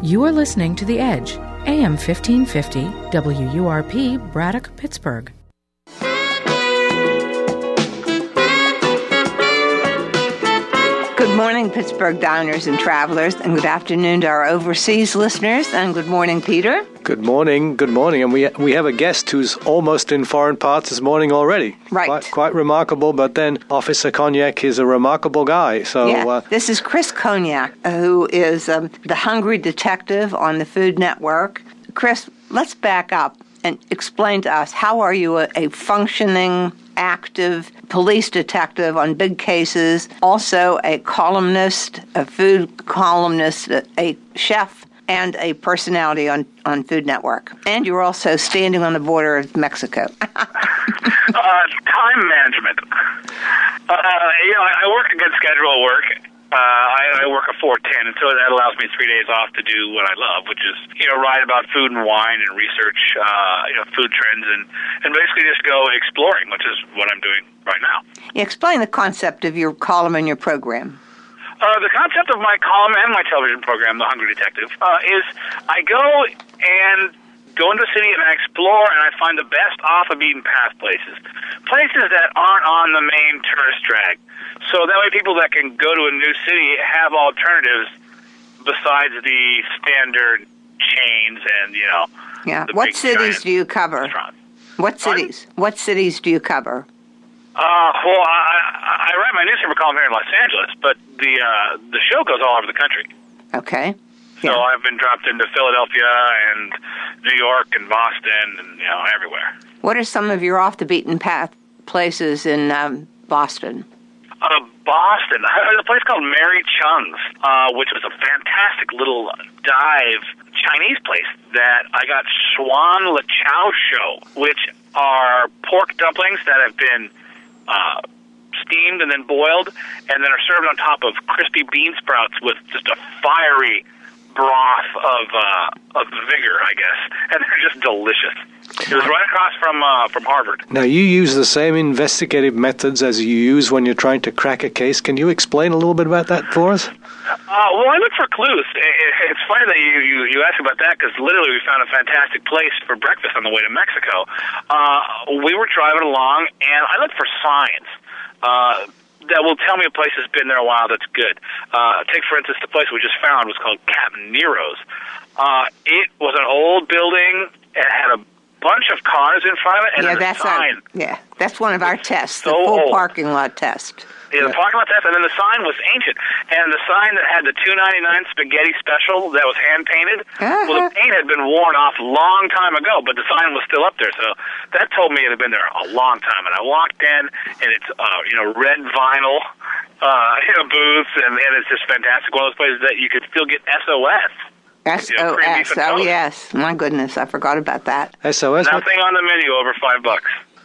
You are listening to The Edge, AM 1550, WURP, Braddock, Pittsburgh. Good morning, Pittsburgh diners and travelers, and good afternoon to our overseas listeners, and good morning, Peter. Good morning, and we have a guest who's almost in foreign parts this morning already. Right. Quite remarkable, but then Officer Cognac is a remarkable guy. So this is Chris Cognac, who is the Hungry Detective on the Food Network. Chris, let's back up and explain to us, how are you a functioning, active police detective on big cases, also a columnist, a food columnist, a chef, and a personality on Food Network. And you're also standing on the border of Mexico. Time management. I work a good schedule of work. I work a 4-10, and so that allows me 3 days off to do what I love, which is, write about food and wine and research, food trends, and basically just go exploring, which is what I'm doing right now. Explain the concept of your column and your program. The concept of my column and my television program, The Hungry Detective, is I go into a city and I explore and I find the best off-the-beaten-path places that aren't on the main tourist drag. So that way people that can go to a new city have alternatives besides the standard chains and, Yeah. What cities do you cover? Restaurants. What cities? What cities do you cover? Well, I write my newspaper column here in Los Angeles, but the show goes all over the country. Okay. So I've been dropped into Philadelphia and New York and Boston and, everywhere. What are some of your off-the-beaten-path places in Boston? Boston. There's a place called Mary Chung's, which was a fantastic little dive Chinese place that I got Swan Le Chow Show, which are pork dumplings that have been steamed and then boiled and then are served on top of crispy bean sprouts with just a fiery broth of vigor, I guess, and they're just delicious. It was right across from Harvard. Now, you use the same investigative methods as you use when you're trying to crack a case. Can you explain a little bit about that for us? Well, I look for clues. It's funny that you ask about that, because literally we found a fantastic place for breakfast on the way to Mexico. We were driving along, and I looked for signs that will tell me a place has been there a while that's good. Take, for instance, the place we just found was called Captain Nero's. It was an old building. It had a bunch of cars in front of it, and a sign. That's one of our tests, the full old parking lot test. Yeah, the parking lot test, and then the sign was ancient. And the sign that had the $2.99 spaghetti special that was hand-painted, well, the paint had been worn off a long time ago, but the sign was still up there. So that told me it had been there a long time. And I walked in, and it's, red vinyl booths, and it's just fantastic. One of those places that you could still get SOS. SOS, yes. My goodness, I forgot about that. SOS? Nothing on the menu over $5.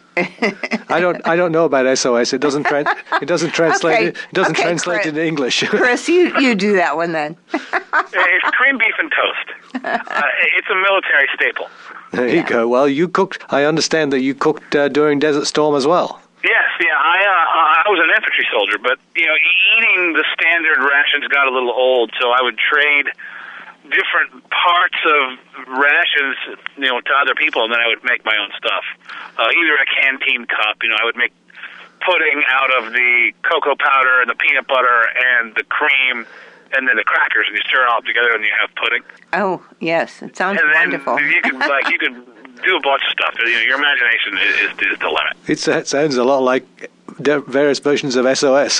I don't know about SOS. It doesn't translate. It doesn't translate Chris, into English. Chris, you do that one then. It's cream beef and toast. It's a military staple. There you go. Well, you cooked. I understand that you cooked during Desert Storm as well. Yes, I was an infantry soldier, but eating the standard rations got a little old, so I would trade different parts of rations, to other people, and then I would make my own stuff. Either a canteen cup, I would make pudding out of the cocoa powder and the peanut butter and the cream and then the crackers, and you stir it all together and you have pudding. Oh, yes. It sounds wonderful. You could do a bunch of stuff. Your imagination is the limit. It sounds a lot like various versions of SOS.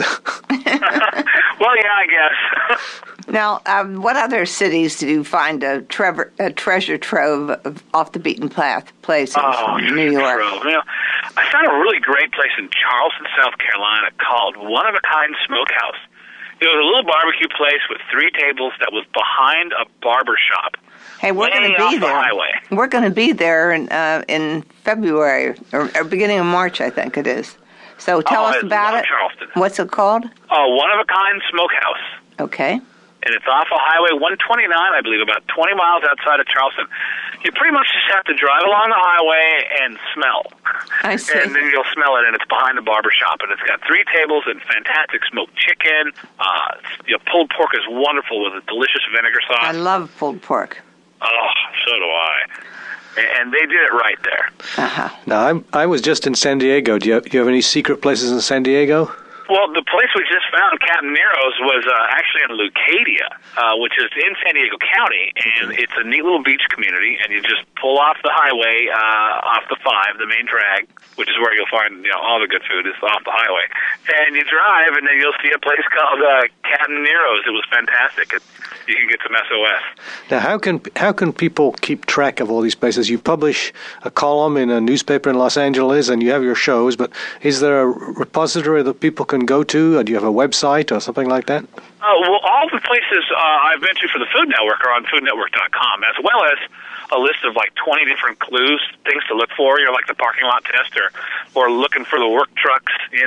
Well, yeah, I guess. Now, what other cities did you find a treasure trove of off-the-beaten-path places in New York? I found a really great place in Charleston, South Carolina called One of a Kind Smokehouse. It was a little barbecue place with 3 tables that was behind a barber shop. Hey, we're going to be there. We're going to be there in February or beginning of March, I think it is. So tell us about it. Charleston. What's it called? One of a Kind Smokehouse. Okay. And it's off of Highway 129, I believe, about 20 miles outside of Charleston. You pretty much just have to drive along the highway and smell. I see. And then you'll smell it, and it's behind the barber shop, and it's got 3 tables and fantastic smoked chicken. Pulled pork is wonderful with a delicious vinegar sauce. I love pulled pork. Oh, so do I. And they did it right there. Uh-huh. Now, I was just in San Diego. Do you have any secret places in San Diego? Well, the place we just found, Captain Nero's, was actually in Leucadia, which is in San Diego County, and it's a neat little beach community, and you just pull off the highway, off the 5, the main drag, which is where you'll find all the good food is off the highway, and you drive, and then you'll see a place called Captain Nero's. It was fantastic. You can get some SOS. Now, how can people keep track of all these places? You publish a column in a newspaper in Los Angeles, and you have your shows, but is there a repository that people can go to, or do you have a website or something like that? Well, all the places I've been to for the Food Network are on foodnetwork.com, as well as a list of 20 different clues, things to look for, like the parking lot test or looking for the work trucks,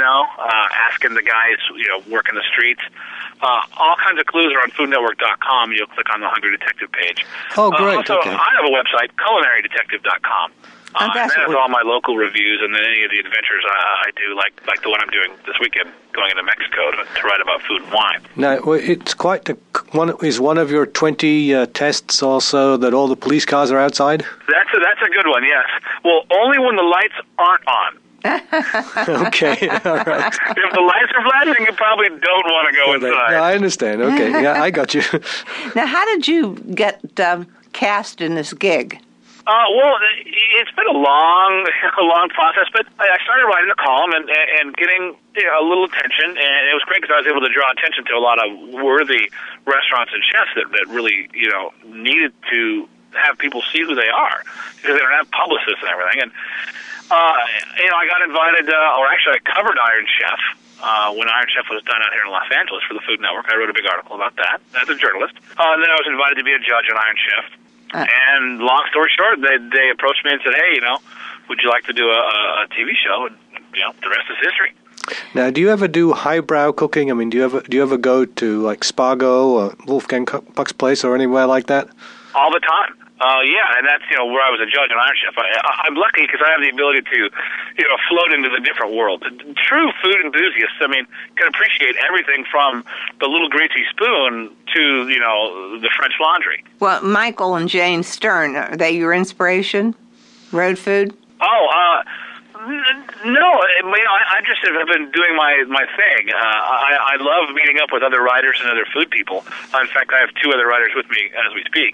asking the guys, working the streets. All kinds of clues are on foodnetwork.com. You'll click on the Hungry Detective page. Oh, great. Also, okay. I have a website, culinarydetective.com. And that has all my local reviews and then any of the adventures I do, like the one I'm doing this weekend, going into Mexico to write about food and wine. Now, it's quite is one of your 20 tests also that all the police cars are outside? That's a good one, yes. Well, only when the lights aren't on. Okay, all right. If the lights are flashing, you probably don't want to go inside. No, I understand. Okay, yeah, I got you. Now, how did you get cast in this gig? Well, it's been a long process, but I started writing the column and getting a little attention, and it was great because I was able to draw attention to a lot of worthy restaurants and chefs that really, needed to have people see who they are because they don't have publicists and everything. And, I got invited, or actually I covered Iron Chef. When Iron Chef was done out here in Los Angeles for the Food Network, I wrote a big article about that as a journalist. And then I was invited to be a judge on Iron Chef. And long story short, they approached me and said, "Hey, would you like to do a TV show?" And the rest is history. Now, do you ever do highbrow cooking? I mean, do you ever go to Spago or Wolfgang Puck's place or anywhere like that? All the time. Yeah, and that's where I was a judge on Iron Chef. I'm lucky because I have the ability to float into the different world. True food enthusiasts, can appreciate everything from the little greasy spoon to the French Laundry. Well, Michael and Jane Stern, are they your inspiration? Road food? No, I just have been doing my thing. I love meeting up with other writers and other food people. In fact, I have 2 other writers with me as we speak.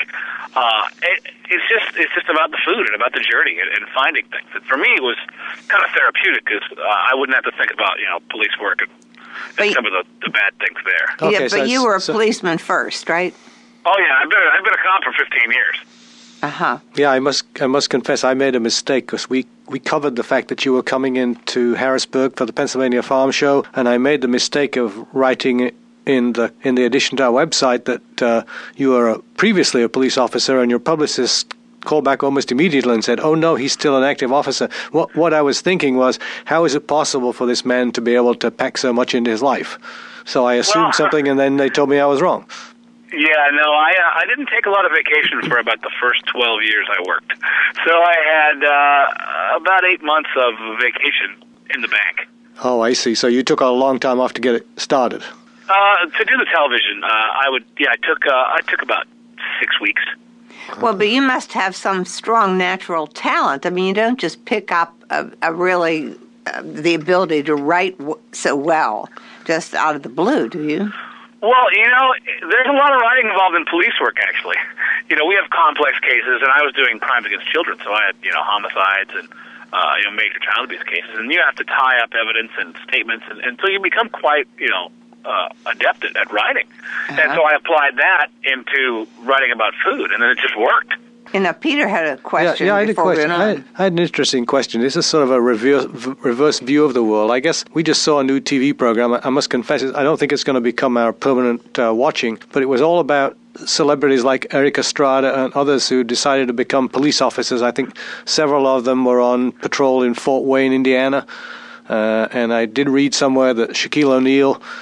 It's just about the food and about the journey and finding things. And for me, it was kind of therapeutic because I wouldn't have to think about police work and some of the bad things there. Okay, but you were a policeman first, right? Oh yeah, I've been a cop for 15 years. Uh-huh. Yeah, I must confess I made a mistake because we covered the fact that you were coming into Harrisburg for the Pennsylvania Farm Show, and I made the mistake of writing in the addition to our website that you were previously a police officer, and your publicist called back almost immediately and said, "Oh no, he's still an active officer." What I was thinking was, how is it possible for this man to be able to pack so much into his life? So I assumed something, and then they told me I was wrong. Yeah, no, I didn't take a lot of vacation for about the first 12 years I worked. So I had about 8 months of vacation in the bank. Oh, I see. So you took a long time off to get it started. To do the television, I took about 6 weeks. Well, but you must have some strong natural talent. I mean, you don't just pick up a really the ability to write so well just out of the blue, do you? Well, there's a lot of writing involved in police work, actually. We have complex cases, and I was doing crimes against children, so I had, homicides and, major child abuse cases, and you have to tie up evidence and statements, and so you become quite, adept at writing. Uh-huh. And so I applied that into writing about food, and then it just worked. Peter had a question. Yeah, I had a question. I had an interesting question. This is sort of a reverse view of the world. I guess we just saw a new TV program. I must confess, I don't think it's going to become our permanent watching, but it was all about celebrities like Eric Estrada and others who decided to become police officers. I think several of them were on patrol in Fort Wayne, Indiana. And I did read somewhere that Shaquille O'Neal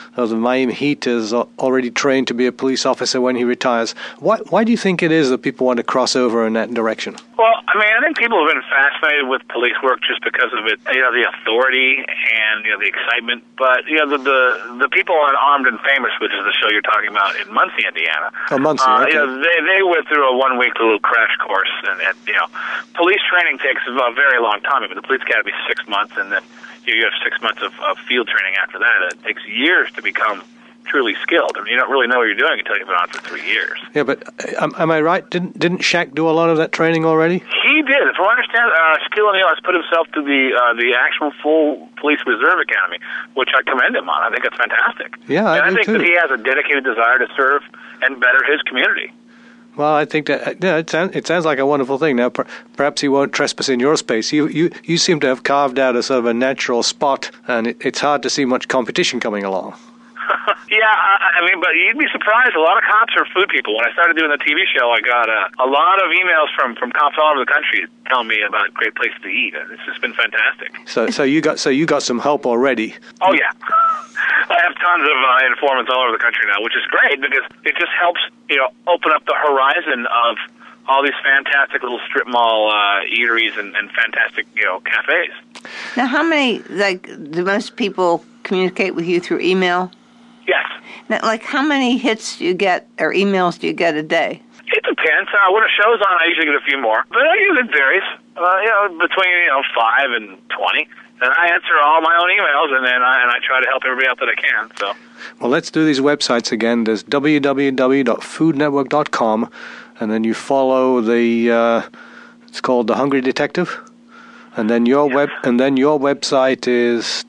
the Miami Heat is already trained to be a police officer when he retires. Why do you think it is that people want to cross over in that direction? Well, I mean, I think people have been fascinated with police work just because of it, the authority and, the excitement. But, the people on Armed and Famous, which is the show you're talking about in Muncie, Indiana. Oh, Muncie, okay. They went through a 1-week little crash course. And, police training takes a very long time. I mean, the police academy is 6 months, and then you have 6 months of field training after that. It takes years to become truly skilled. I mean, you don't really know what you're doing until you've been on for 3 years. Yeah, but am I right? Didn't Shaq do a lot of that training already? He did. From what I understand, Shaquille O'Neal has put himself to the actual full Police Reserve Academy, which I commend him on. I think it's fantastic. Yeah, I think that he has a dedicated desire to serve and better his community. Well, I think that it sounds like a wonderful thing. Now, perhaps he won't trespass in your space. You seem to have carved out a sort of a natural spot, and it's hard to see much competition coming along. Yeah, I mean, but you'd be surprised. A lot of cops are food people. When I started doing the TV show, I got a lot of emails from cops all over the country telling me about great places to eat. It's just been fantastic. So you got some help already. Oh yeah, I have tons of informants all over the country now, which is great because it just helps open up the horizon of all these fantastic little strip mall eateries and fantastic cafes. Now, how many do most people communicate with you through email? Yes. Now, how many hits do you get or emails do you get a day? It depends. When a show's on, I usually get a few more, but it varies. Between 5 and 20, and I answer all my own emails, and then I try to help everybody out that I can. So. Well, let's do these websites again. There's www.foodnetwork.com, and then you follow it's called The Hungry Detective, and then your website is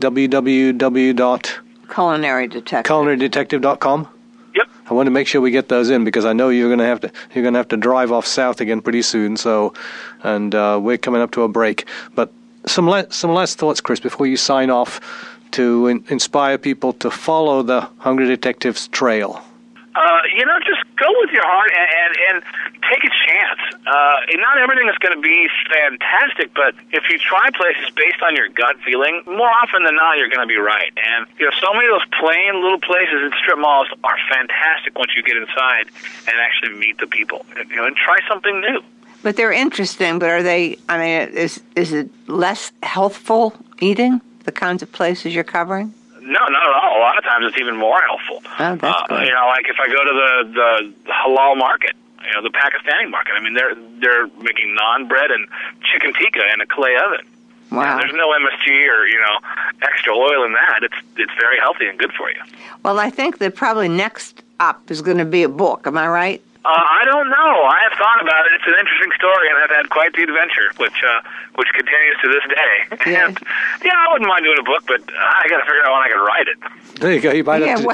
CulinaryDetective.com. Yep. I want to make sure we get those in because I know you're going to have to drive off south again pretty soon. So, and we're coming up to a break. But some last thoughts, Chris, before you sign off, to inspire people to follow the Hungry Detective's trail. Just go with your heart and take a chance. Not everything is going to be fantastic, but if you try places based on your gut feeling, more often than not, you're going to be right. And, so many of those plain little places in strip malls are fantastic once you get inside and actually meet the people, and try something new. But they're interesting, but are they, is it less healthful eating, the kinds of places you're covering? No, not at all. A lot of times it's even more helpful. Oh, that's good. Like if I go to the halal market, the Pakistani market, they're making naan bread and chicken tikka in a clay oven. Wow. There's no MSG or, extra oil in that. It's very healthy and good for you. Well, I think that probably next up is going to be a book. Am I right? I don't know. I have thought about it. It's an interesting story, and I've had quite the adventure, which continues to this day. Yeah. And, I wouldn't mind doing a book, but I got to figure out when I can write it. There you go. You might have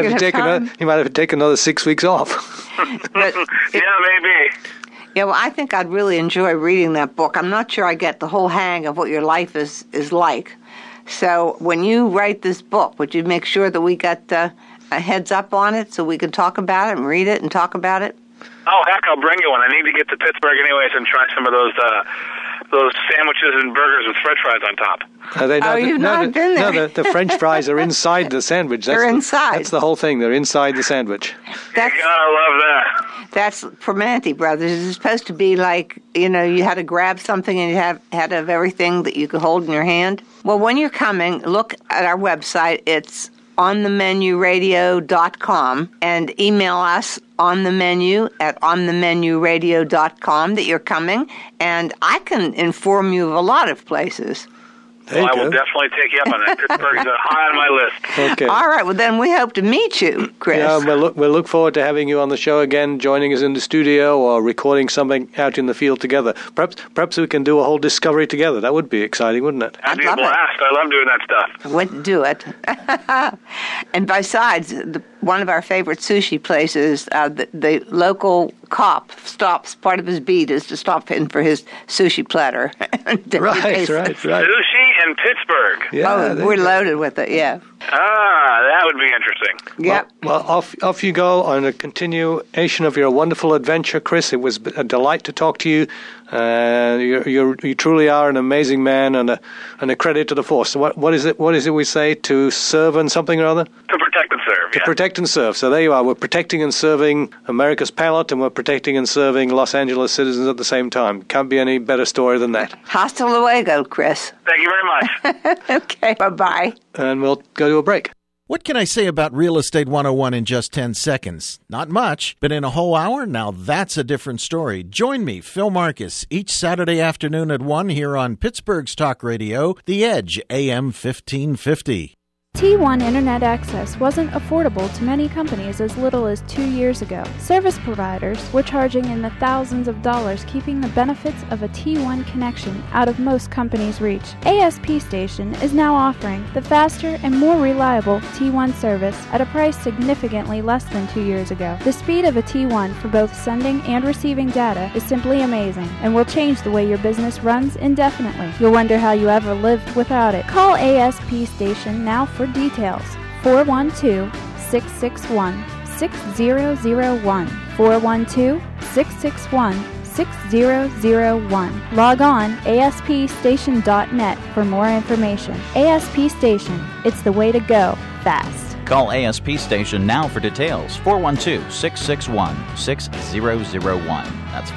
to take another 6 weeks off. But maybe. Yeah, well, I think I'd really enjoy reading that book. I'm not sure I get the whole hang of what your life is like. So when you write this book, would you make sure that we got a heads up on it so we can talk about it and read it and talk about it? Oh, heck, I'll bring you one. I need to get to Pittsburgh anyways and try some of those sandwiches and burgers with French fries on top. You've not been there. No, the French fries are inside the sandwich. They're inside. That's the whole thing. They're inside the sandwich. I love that. That's Primanti Brothers. It's supposed to be like, you had to grab something and you had to have everything that you could hold in your hand. Well, when you're coming, look at our website. It's onthemenuradio.com and email us onthemenu@onthemenuradio.com that you're coming, and I can inform you of a lot of places. Well, I will definitely take you up on that. Pittsburgh is high on my list. Okay. All right. Well, then we hope to meet you, Chris. Yeah, we'll look forward to having you on the show again, joining us in the studio or recording something out in the field together. Perhaps we can do a whole discovery together. That would be exciting, wouldn't it? That'd be a blast. I love doing that stuff. Wouldn't do it. And besides, one of our favorite sushi places, the local cop stops. Part of his beat is to stop in for his sushi platter. Right. Sushi in Pittsburgh. Yeah, we're loaded with it, yeah. That would be interesting. Yep. Well, off you go on a continuation of your wonderful adventure, Chris. It was a delight to talk to you. You truly are an amazing man and a credit to the force. So what is it we say? To serve and something or other? To protect and To protect and serve. So there you are. We're protecting and serving America's palate, and we're protecting and serving Los Angeles citizens at the same time. Can't be any better story than that. Hasta luego, Chris. Thank you very much. Okay, bye-bye. And we'll go to a break. What can I say about Real Estate 101 in just 10 seconds? Not much, but in a whole hour? Now that's a different story. Join me, Phil Marcus, each Saturday afternoon at 1 here on Pittsburgh's Talk Radio, The Edge, AM 1550. T1 Internet access wasn't affordable to many companies as little as 2 years ago. Service providers were charging in the thousands of dollars, keeping the benefits of a T1 connection out of most companies' reach. ASP Station is now offering the faster and more reliable T1 service at a price significantly less than 2 years ago. The speed of a T1 for both sending and receiving data is simply amazing and will change the way your business runs indefinitely. You'll wonder how you ever lived without it. Call ASP Station now for details. 412-661-6001. 412-661-6001. Log on aspstation.net for more information. ASP Station, it's the way to go, fast. Call ASP Station now for details. 412-661-6001. That's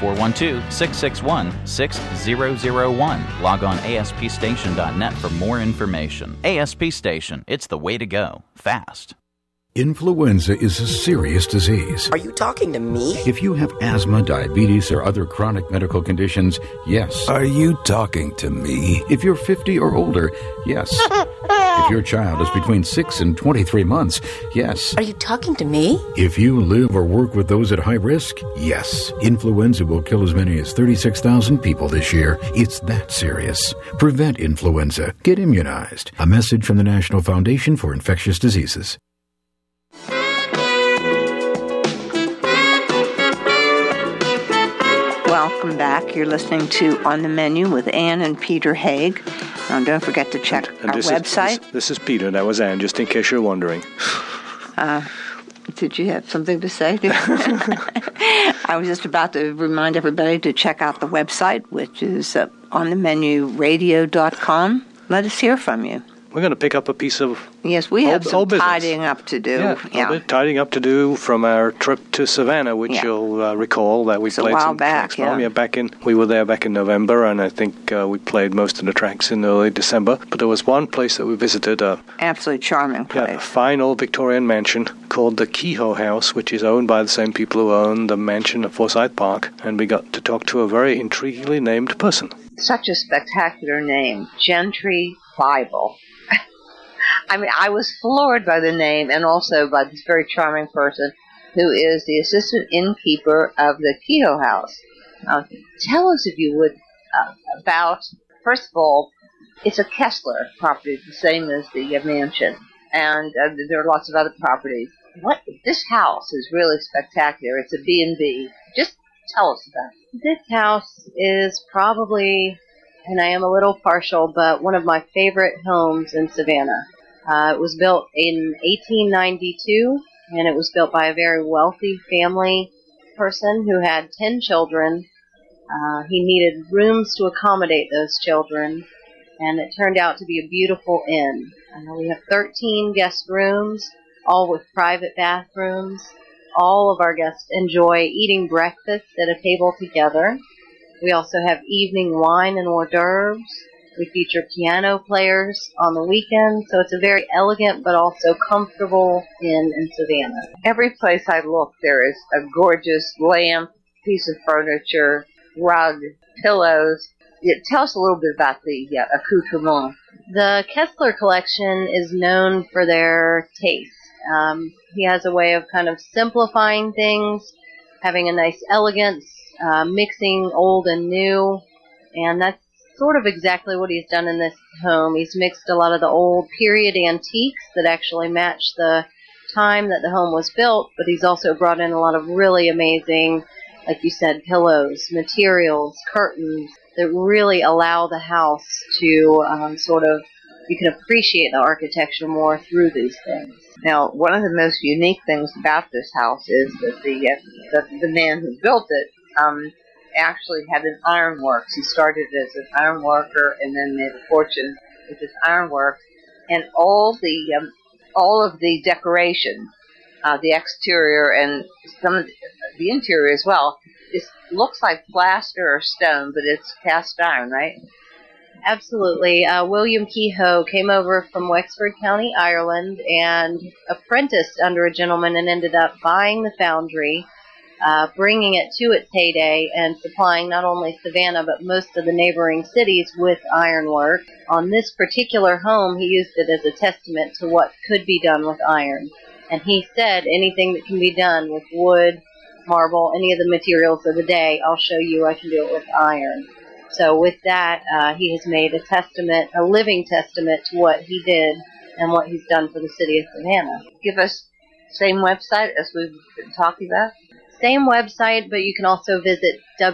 412-661-6001. Log on aspstation.net for more information. ASP Station, it's the way to go, fast. Influenza is a serious disease. Are you talking to me? If you have asthma, diabetes, or other chronic medical conditions, yes. Are you talking to me? If you're 50 or older, yes. If your child is between 6 and 23 months, yes. Are you talking to me? If you live or work with those at high risk, yes. Influenza will kill as many as 36,000 people this year. It's that serious. Prevent influenza. Get immunized. A message from the National Foundation for Infectious Diseases. Welcome back. You're listening to On the Menu with Ann and Peter Haig. Don't forget to check our website. This is Peter. That was Ann, just in case you're wondering. Did you have something to say? I was just about to remind everybody to check out the website, which is onthemenuradio.com. Let us hear from you. We're going to pick up a piece of Yes, we have some business. tidying up to do. Yeah. A bit tidying up to do from our trip to Savannah, which you'll recall that we played some tracks from. We were there back in November, and I think we played most of the tracks in early December. But there was one place that we visited. Absolutely charming place. A fine old Victorian mansion called the Kehoe House, which is owned by the same people who own the mansion at Forsyth Park. And we got to talk to a very intriguingly named person. Such a spectacular name, Gentry Bible. I mean, I was floored by the name and also by this very charming person who is the assistant innkeeper of the Kehoe House. Tell us, if you would, about, first of all, it's a Kessler property, the same as the mansion, and there are lots of other properties. This house is really spectacular. It's a B&B. Just tell us about it. This house is probably, and I am a little partial, but one of my favorite homes in Savannah. It was built in 1892, and it was built by a very wealthy family person who had 10 children. He needed rooms to accommodate those children, and it turned out to be a beautiful inn. We have 13 guest rooms, all with private bathrooms. All of our guests enjoy eating breakfast at a table together. We also have evening wine and hors d'oeuvres. We feature piano players on the weekend, so it's a very elegant but also comfortable inn in Savannah. Every place I look, there is a gorgeous lamp, piece of furniture, rug, pillows. Tell us a little bit about the accoutrement. The Kessler collection is known for their taste. He has a way of kind of simplifying things, having a nice elegance, mixing old and new, and that's sort of exactly what he's done in this home. He's mixed a lot of the old period antiques that actually match the time that the home was built, but he's also brought in a lot of really amazing, like you said, pillows, materials, curtains that really allow the house to you can appreciate the architecture more through these things. Now, one of the most unique things about this house is that the man who built it actually had an ironworks. He started as an iron worker and then made a fortune with his ironwork. And all of the decoration the exterior and some of the interior as well. It looks like plaster or stone, but it's cast iron, right? Absolutely. William Kehoe came over from Wexford County, Ireland, and apprenticed under a gentleman and ended up buying the foundry, bringing it to its heyday, and supplying not only Savannah but most of the neighboring cities with ironwork. On this particular home, he used it as a testament to what could be done with iron. And he said, anything that can be done with wood, marble, any of the materials of the day, I'll show you I can do it with iron. So with that, he has made a testament, a living testament to what he did and what he's done for the city of Savannah. Give us the same website as we've been talking about? Same website, but you can also visit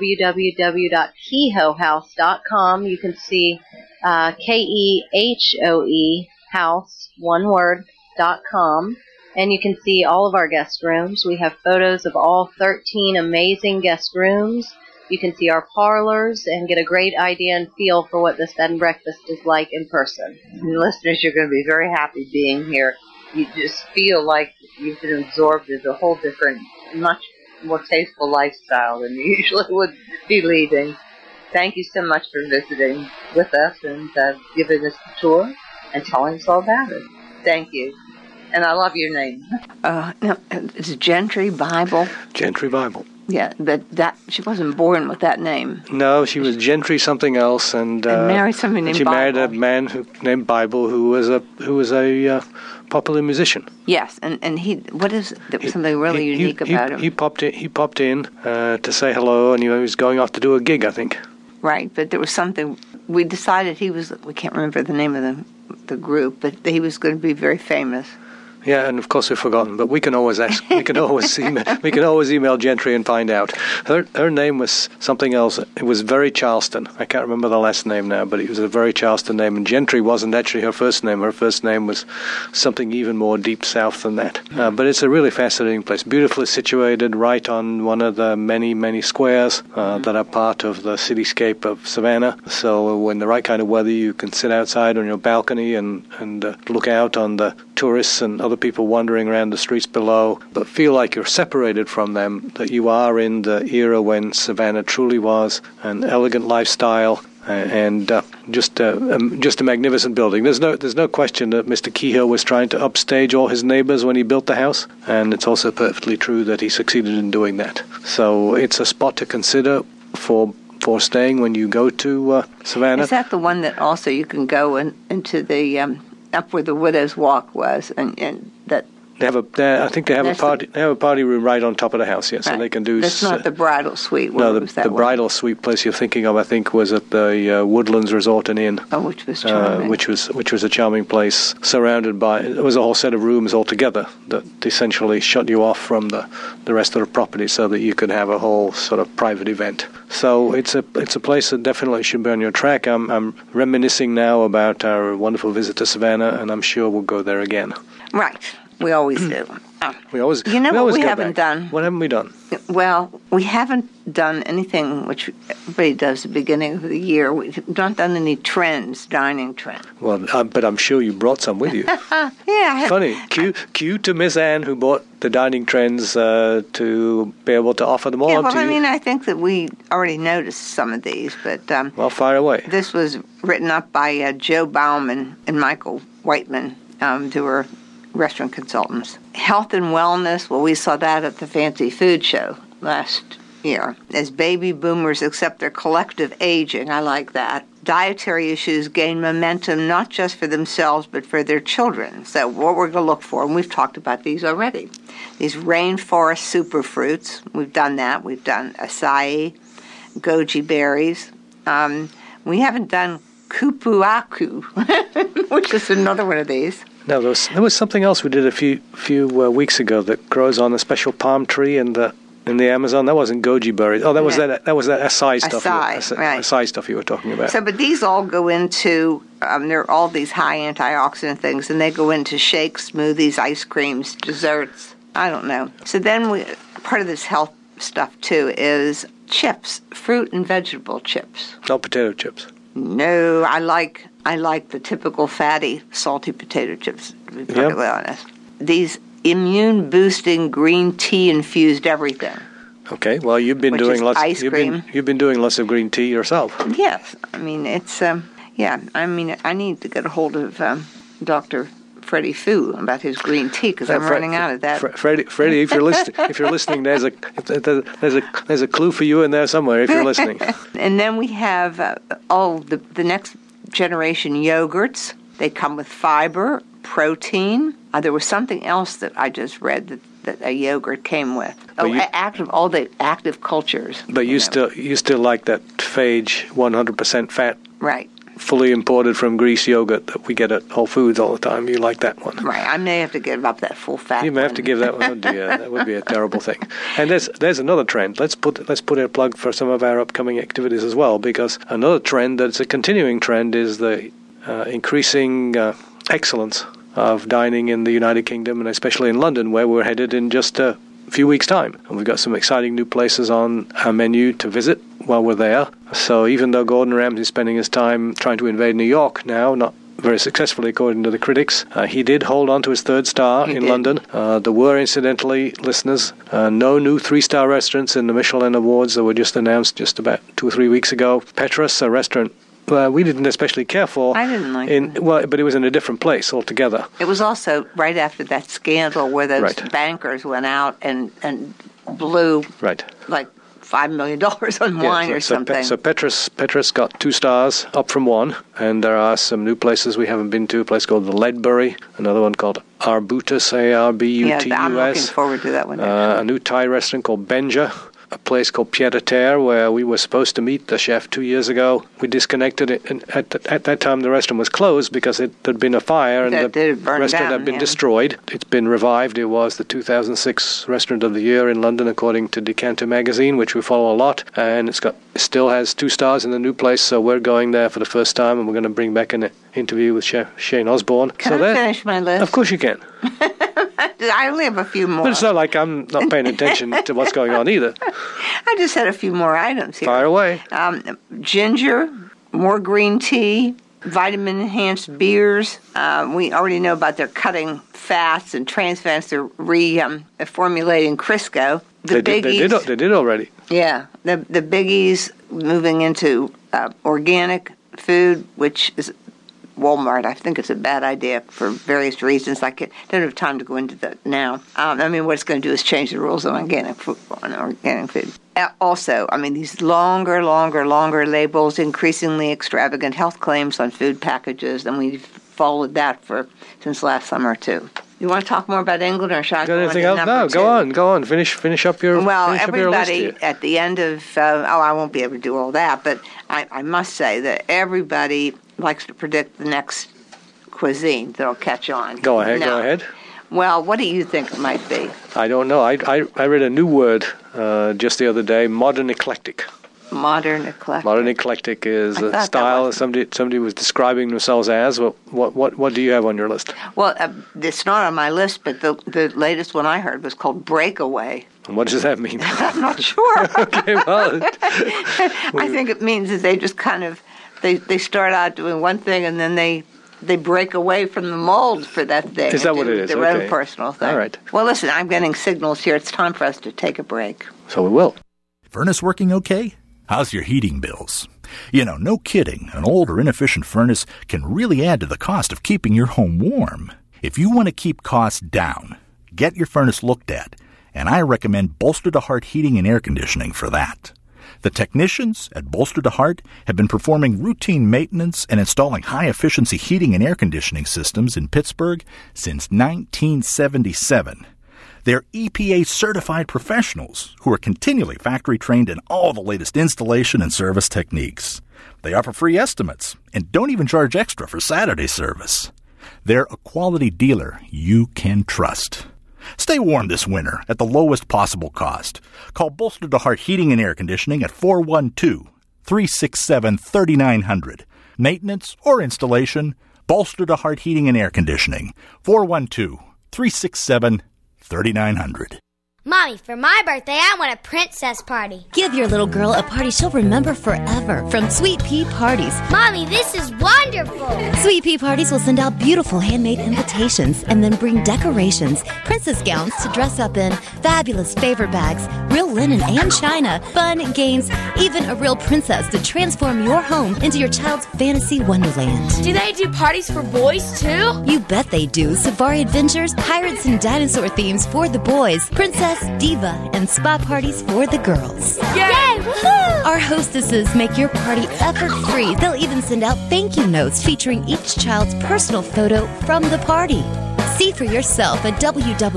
www.kehoehouse.com. You can see KEHOE house, one word, .com. And you can see all of our guest rooms. We have photos of all 13 amazing guest rooms. You can see our parlors and get a great idea and feel for what this bed and breakfast is like in person. And listeners, you're going to be very happy being here. You just feel like you've been absorbed into a whole different, much more tasteful lifestyle than you usually would be leading. Thank you so much for visiting with us and giving us the tour and telling us all about it. Thank you. And I love your name. No, it's Gentry Bible. Gentry Bible. Yeah, but that she wasn't born with that name. No, she was Gentry something else, and married somebody named she Bible. married a man named Bible who was a popular musician. Yes, and he there was something really unique about him. He popped in to say hello, and he was going off to do a gig, I think. Right, but there was something we decided we can't remember the name of the group, but he was going to be very famous. Yeah, and of course we've forgotten, but we can always ask. We can always email Gentry and find out. Her name was something else. It was very Charleston. I can't remember the last name now, but it was a very Charleston name. And Gentry wasn't actually her first name. Her first name was something even more deep south than that. But it's a really fascinating place, beautifully situated, right on one of the many, many squares that are part of the cityscape of Savannah. So when the right kind of weather, you can sit outside on your balcony and look out on the tourists and other people wandering around the streets below, but feel like you're separated from them, that you are in the era when Savannah truly was an elegant lifestyle and just a magnificent building. There's no question that Mr. Kehoe was trying to upstage all his neighbors when he built the house, and it's also perfectly true that he succeeded in doing that. So it's a spot to consider for staying when you go to Savannah. Is that the one that also you can go into the up where the Widow's Walk was, and that I think they have a party. They have a party room right on top of the house. Yes, so they can do. That's not the bridal suite. No, the bridal suite place you're thinking of, I think, was at the Woodlands Resort and Inn. Oh, which was charming. Which was a charming place, surrounded by. It was a whole set of rooms altogether that essentially shut you off from the rest of the property, so that you could have a whole sort of private event. So it's a place that definitely should be on your track. I'm reminiscing now about our wonderful visit to Savannah, and I'm sure we'll go there again. Right. We always do. We always. You know what we haven't back. done? What haven't we done? Well, we haven't done anything which everybody does at the beginning of the year. We've not done any dining trends. Well, but I'm sure you brought some with you. Yeah. Funny. Cue to Miss Anne, who bought the dining trends to be able to offer them all up to you. I mean, I think that we already noticed some of these, but... well, fire away. This was written up by Joe Bauman and Michael Whiteman, who are restaurant consultants. Health and wellness, well, we saw that at the Fancy Food Show last year. As baby boomers accept their collective aging, I like that. Dietary issues gain momentum not just for themselves, but for their children. So what we're going to look for, and we've talked about these already, these rainforest superfruits. We've done that. We've done acai, goji berries. We haven't done kupuaku, which is another one of these. No, there was something else we did a few weeks ago that grows on a special palm tree in the Amazon. That wasn't goji berries. Oh, that was that acai stuff. Acai stuff you were talking about. So, but these all go into there are all these high antioxidant things, and they go into shakes, smoothies, ice creams, desserts. I don't know. So then part of this health stuff too is chips, fruit and vegetable chips. Not potato chips. No, I like the typical fatty, salty potato chips, to be perfectly honest. These immune-boosting green tea-infused everything. Okay, well, you've been doing lots. Ice cream. You've been doing lots of green tea yourself. Yes, I mean it's I need to get a hold of Dr. Freddie Fu about his green tea because I'm running out of that. Freddie, if you're listening, there's a clue for you in there somewhere if you're listening. And then we have the next generation yogurts. They come with fiber, protein. There was something else that I just read that a yogurt came with. All the active cultures. But you still like that phage 100% fat, right? Fully imported from Greece yogurt that we get at Whole Foods all the time. You like that one, right? I may have to give up that full fat. You may have to give that one. Oh dear, that would be a terrible thing. And there's another trend. Let's put a plug for some of our upcoming activities as well, because another trend that's a continuing trend is the increasing excellence of dining in the United Kingdom, and especially in London, where we're headed in just a few weeks' time. And we've got some exciting new places on our menu to visit while we're there. So even though Gordon Ramsay is spending his time trying to invade New York now, not very successfully according to the critics, he did hold on to his 3rd star in London. There were, incidentally, listeners, no new 3-star restaurants in the Michelin Awards that were just announced just about 2 or 3 weeks ago. Petrus, a restaurant we didn't especially care for. I didn't like it. Well, but it was in a different place altogether. It was also right after that scandal where those bankers went out and blew like $5 million on wine or something. So Petrus got 2 stars, up from 1, and there are some new places we haven't been to. A place called the Ledbury, another one called Arbutus, Arbutus. Yeah, I'm looking forward to that one. A new Thai restaurant called Benja. A place called Pied a Terre, where we were supposed to meet the chef 2 years ago. We disconnected it, and at that time the restaurant was closed because there'd been a fire and the restaurant had been destroyed. It's been revived. It was the 2006 Restaurant of the Year in London, according to Decanter magazine, which we follow a lot, and it still has 2 stars in the new place, so we're going there for the first time, and we're going to bring back an interview with Chef Shane Osborne. Can I finish my list? Of course you can. I only have a few more. But it's not like I'm not paying attention to what's going on either. I just had a few more items here. Fire away. Ginger, more green tea, vitamin-enhanced beers. We already know about their cutting fats and trans fats. They're reformulating Crisco. They did already. Yeah. The biggies moving into organic food, which is Walmart. I think it's a bad idea for various reasons. I don't have time to go into that now. What it's going to do is change the rules on organic food. Also, these longer labels, increasingly extravagant health claims on food packages, and we've followed that since last summer too. You want to talk more about England, or should I go anything else? No, go on. Finish up your. Well, everybody at the end of I won't be able to do all that, but I must say that everybody likes to predict the next cuisine that'll catch on. Go ahead. Well, what do you think it might be? I don't know. I read a new word just the other day: modern eclectic. Modern eclectic. Modern eclectic is a style somebody was describing themselves as. What do you have on your list? Well, it's not on my list, but the latest one I heard was called breakaway. And what does that mean? I'm not sure. Okay, well, I think it means that they just kind of they start out doing one thing and then they break away from the mold for that thing. Is that what it is? Their own personal thing. All right. Well, listen, I'm getting signals here. It's time for us to take a break. So we will. Furnace working okay? How's your heating bills? No kidding, an old or inefficient furnace can really add to the cost of keeping your home warm. If you want to keep costs down, get your furnace looked at, and I recommend Bolster to Heart Heating and Air Conditioning for that. The technicians at Bolster to Heart have been performing routine maintenance and installing high-efficiency heating and air conditioning systems in Pittsburgh since 1977. They're EPA-certified professionals who are continually factory-trained in all the latest installation and service techniques. They offer free estimates and don't even charge extra for Saturday service. They're a quality dealer you can trust. Stay warm this winter at the lowest possible cost. Call Bolster to Heart Heating and Air Conditioning at 412-367-3900. Maintenance or installation, Bolster to Heart Heating and Air Conditioning, 412-367-3900. Mommy, for my birthday, I want a princess party. Give your little girl a party she'll remember forever from Sweet Pea Parties. Mommy, this is wonderful. Sweet Pea Parties will send out beautiful handmade invitations and then bring decorations, princess gowns to dress up in, fabulous favor bags, real linen and china, fun, games, even a real princess to transform your home into your child's fantasy wonderland. Do they do parties for boys, too? You bet they do. Safari adventures, pirates and dinosaur themes for the boys, princess, diva, and spa parties for the girls. Yay! Woohoo! Our hostesses make your party effort-free. They'll even send out thank you notes featuring each child's personal photo from the party. See for yourself at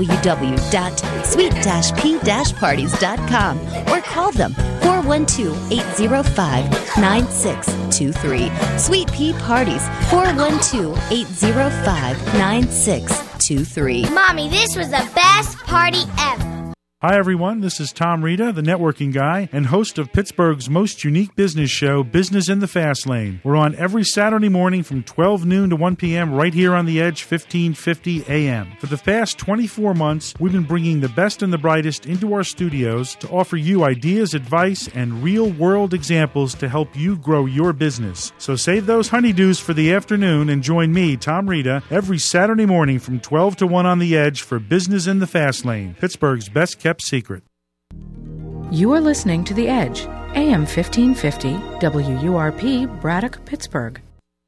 www.sweet-p-parties.com or call them 412-805-9623. Sweet Pea Parties, 412-805-9623. Mommy, this was the best party ever. Hi, everyone. This is Tom Rita, the networking guy and host of Pittsburgh's most unique business show, Business in the Fast Lane. We're on every Saturday morning from 12 noon to 1 p.m. right here on the Edge, 1550 a.m. For the past 24 months, we've been bringing the best and the brightest into our studios to offer you ideas, advice, and real-world examples to help you grow your business. So save those honeydews for the afternoon and join me, Tom Rita, every Saturday morning from 12 to 1 on the Edge for Business in the Fast Lane, Pittsburgh's best kept secret. You are listening to The Edge, AM 1550, WURP, Braddock, Pittsburgh.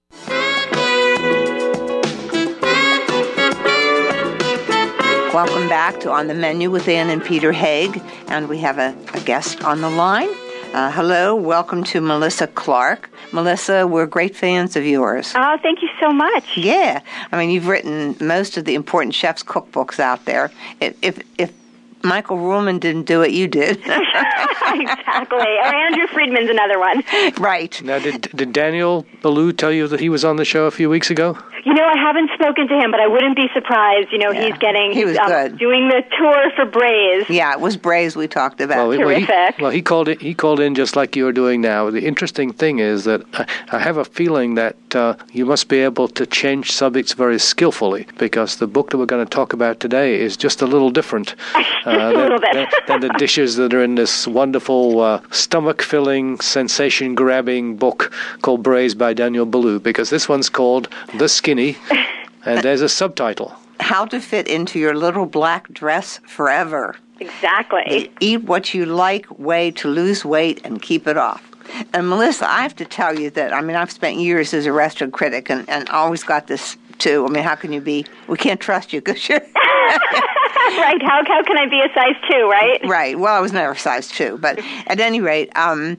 Welcome back to On the Menu with Ann and Peter Haig, and we have a guest on the line. Hello, welcome to Melissa Clark. Melissa, we're great fans of yours. Oh, thank you so much. Yeah, I mean, you've written most of the important chefs' cookbooks out there. If Michael Ruhlman didn't do it, you did. Exactly. Or Andrew Friedman's another one. Right. Now, did Daniel Ballou tell you that he was on the show a few weeks ago? You know, I haven't spoken to him, but I wouldn't be surprised. You know, Yeah. he was good. Doing the tour for Braze. Yeah, it was Braze we talked about. Terrific. He called in just like you're doing now. The interesting thing is that I have a feeling that you must be able to change subjects very skillfully, because the book that we're going to talk about today is just a little different than the dishes that are in this wonderful stomach-filling, sensation-grabbing book called Braze by Daniel Ballou, because this one's called The Skinny, and there's a subtitle. How to fit into your little black dress forever. Exactly. Eat what you like, way to lose weight and keep it off. And Melissa, I have to tell you that, I mean, I've spent years as a restaurant critic and always got this too. I mean, how can you be, we can't trust you because you're... Right, how can I be a size 2, right? Right, well, I was never a size 2, but at any rate, I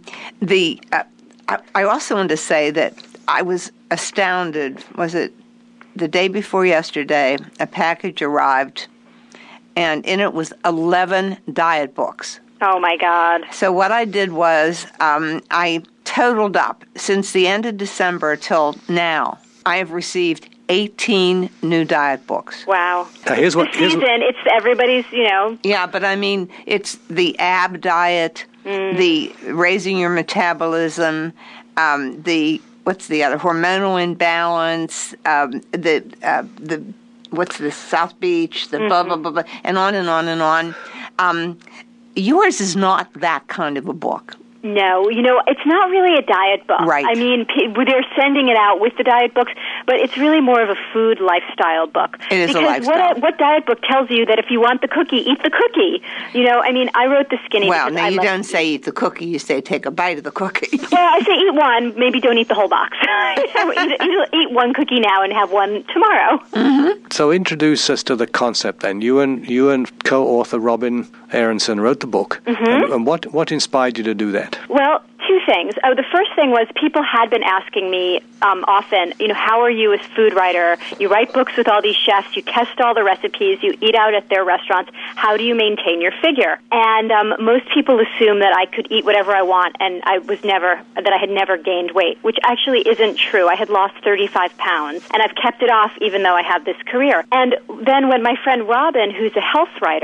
also wanted to say that I was astounded. Was it the day before yesterday, a package arrived, and in it was 11 diet books. Oh, my God. So what I did was I totaled up, since the end of December till now, I have received 18 new diet books. Wow. Here's what it's everybody's, you know. Yeah, but I mean, it's the AB diet, the raising your metabolism, what's the other, hormonal imbalance, the what's the South Beach, the blah, blah, blah, blah, and on and on and on. Yours is not that kind of a book. No, you know, it's not really a diet book. Right. I mean, they're sending it out with the diet books, but it's really more of a food lifestyle book. It is a lifestyle. Because what diet book tells you that if you want the cookie, eat the cookie? You know, I mean, I wrote The Skinny. Well, now you don't say eat the cookie, you say take a bite of the cookie. Well, I say eat one, maybe don't eat the whole box. Eat one cookie now and have one tomorrow. Mm-hmm. So introduce us to the concept then. You and co-author Robin Aronson wrote the book. Mm-hmm. And what inspired you to do that? Well, two things. The first thing was people had been asking me often, you know, how are you as food writer? You write books with all these chefs, you test all the recipes, you eat out at their restaurants. How do you maintain your figure? And most people assume that I could eat whatever I want, and I had never gained weight, which actually isn't true. I had lost 35 pounds, and I've kept it off even though I have this career. And then when my friend Robin, who's a health writer,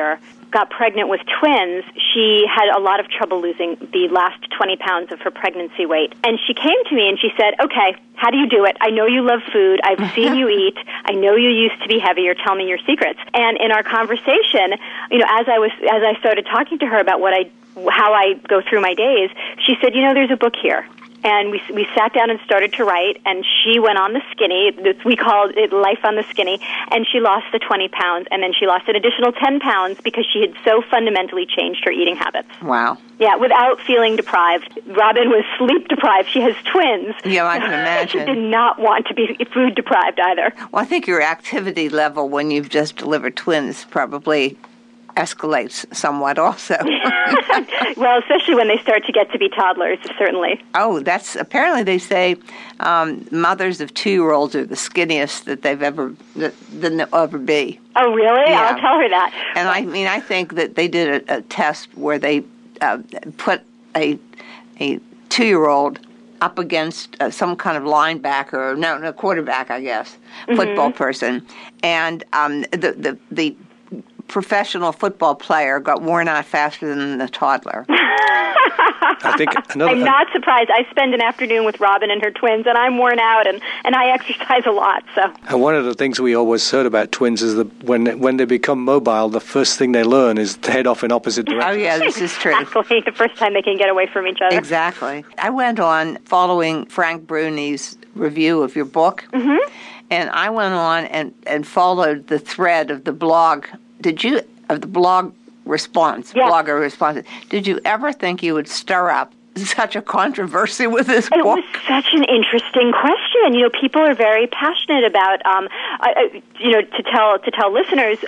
got pregnant with twins, she had a lot of trouble losing the last 20 pounds of her pregnancy weight. And she came to me and she said, okay, how do you do it? I know you love food. I've seen you eat. I know you used to be heavier. Tell me your secrets. And in our conversation, as I started talking to her about how I go through my days, she said, there's a book here. And we sat down and started to write, and she went on the skinny. We called it Life on the Skinny, and she lost the 20 pounds, and then she lost an additional 10 pounds because she had so fundamentally changed her eating habits. Wow. Yeah, without feeling deprived. Robin was sleep deprived. She has twins. Yeah, I can imagine. She did not want to be food deprived either. Well, I think your activity level when you've just delivered twins probably escalates somewhat also. Well, especially when they start to get to be toddlers, certainly. Oh, apparently they say mothers of 2-year-olds are the skinniest that they've ever be. Oh, really? Yeah. I'll tell her that. And I think that they did a test where they put a 2-year-old up against some kind of linebacker, no, quarterback, I guess, football person, and the professional football player got worn out faster than the toddler. I think I'm not surprised. I spend an afternoon with Robin and her twins, and I'm worn out, and I exercise a lot. So. And one of the things we always heard about twins is that when they become mobile, the first thing they learn is to head off in opposite directions. Oh, yeah, this is true. Exactly. The first time they can get away from each other. Exactly. I went on following Frank Bruni's review of your book, and I went on and followed the thread of the blog. Of the blog response, blogger response. Did you ever think you would stir up such a controversy with this book? It was such an interesting question. People are very passionate about, to tell listeners,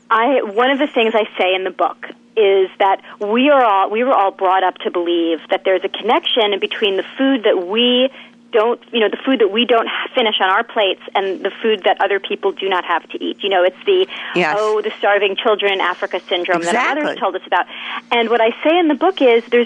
one of the things I say in the book is that we were all brought up to believe that there's a connection between the food that we don't, the food that we don't finish on our plates and the food that other people do not have to eat. It's the, the starving children in Africa syndrome that others told us about. And what I say in the book is there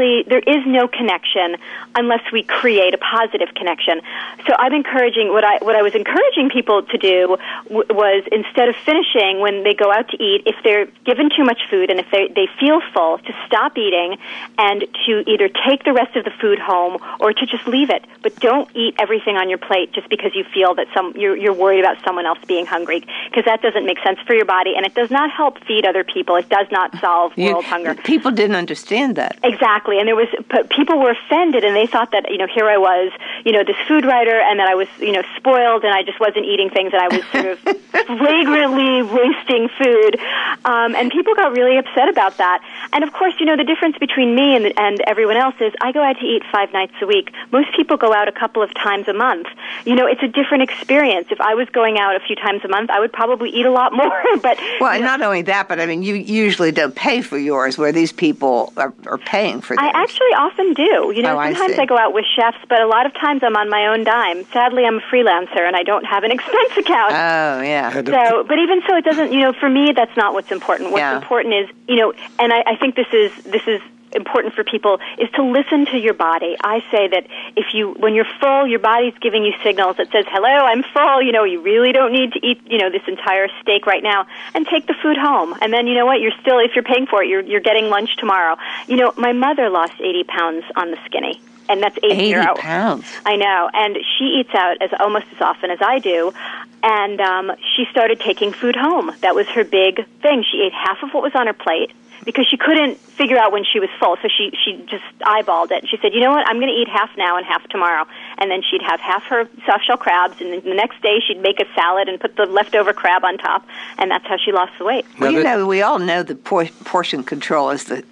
is no connection unless we create a positive connection. So I'm encouraging, what I was encouraging people to do was instead of finishing when they go out to eat, if they're given too much food and if they feel full, to stop eating and to either take the rest of the food home or to just leave it. But don't eat everything on your plate just because you feel that you're worried about someone else being hungry, because that doesn't make sense for your body, and it does not help feed other people. It does not solve world hunger. People didn't understand that. Exactly, and people were offended, and they thought that here I was, this food writer, and that I was spoiled, and I just wasn't eating things, and I was sort of flagrantly wasting food, and people got really upset about that. And of course, the difference between me and everyone else is I go out to eat 5 nights a week. Most people go out a couple of times a month. It's a different experience. If I was going out a few times a month, I would probably eat a lot more. But not only that, but you usually don't pay for yours, where these people are paying for theirs. I actually often do. Sometimes I go out with chefs, but a lot of times I'm on my own dime. Sadly, I'm a freelancer and I don't have an expense account. Oh, yeah. So, but even so, it doesn't. For me, that's not what's important. What's important is, and I think this is important for people, is to listen to your body. I say that when you're full, your body's giving you signals that says, hello, I'm full, you really don't need to eat, this entire steak right now, and take the food home. And then, you're still, if you're paying for it, you're getting lunch tomorrow. My mother lost 80 pounds on the skinny. And that's 80 pounds. I know. And she eats out almost as often as I do. And she started taking food home. That was her big thing. She ate half of what was on her plate, because she couldn't figure out when she was full, so she just eyeballed it. She said, you know what, I'm going to eat half now and half tomorrow. And then she'd have half her soft-shell crabs, and then the next day she'd make a salad and put the leftover crab on top, and that's how she lost the weight. Well, we all know that portion control is the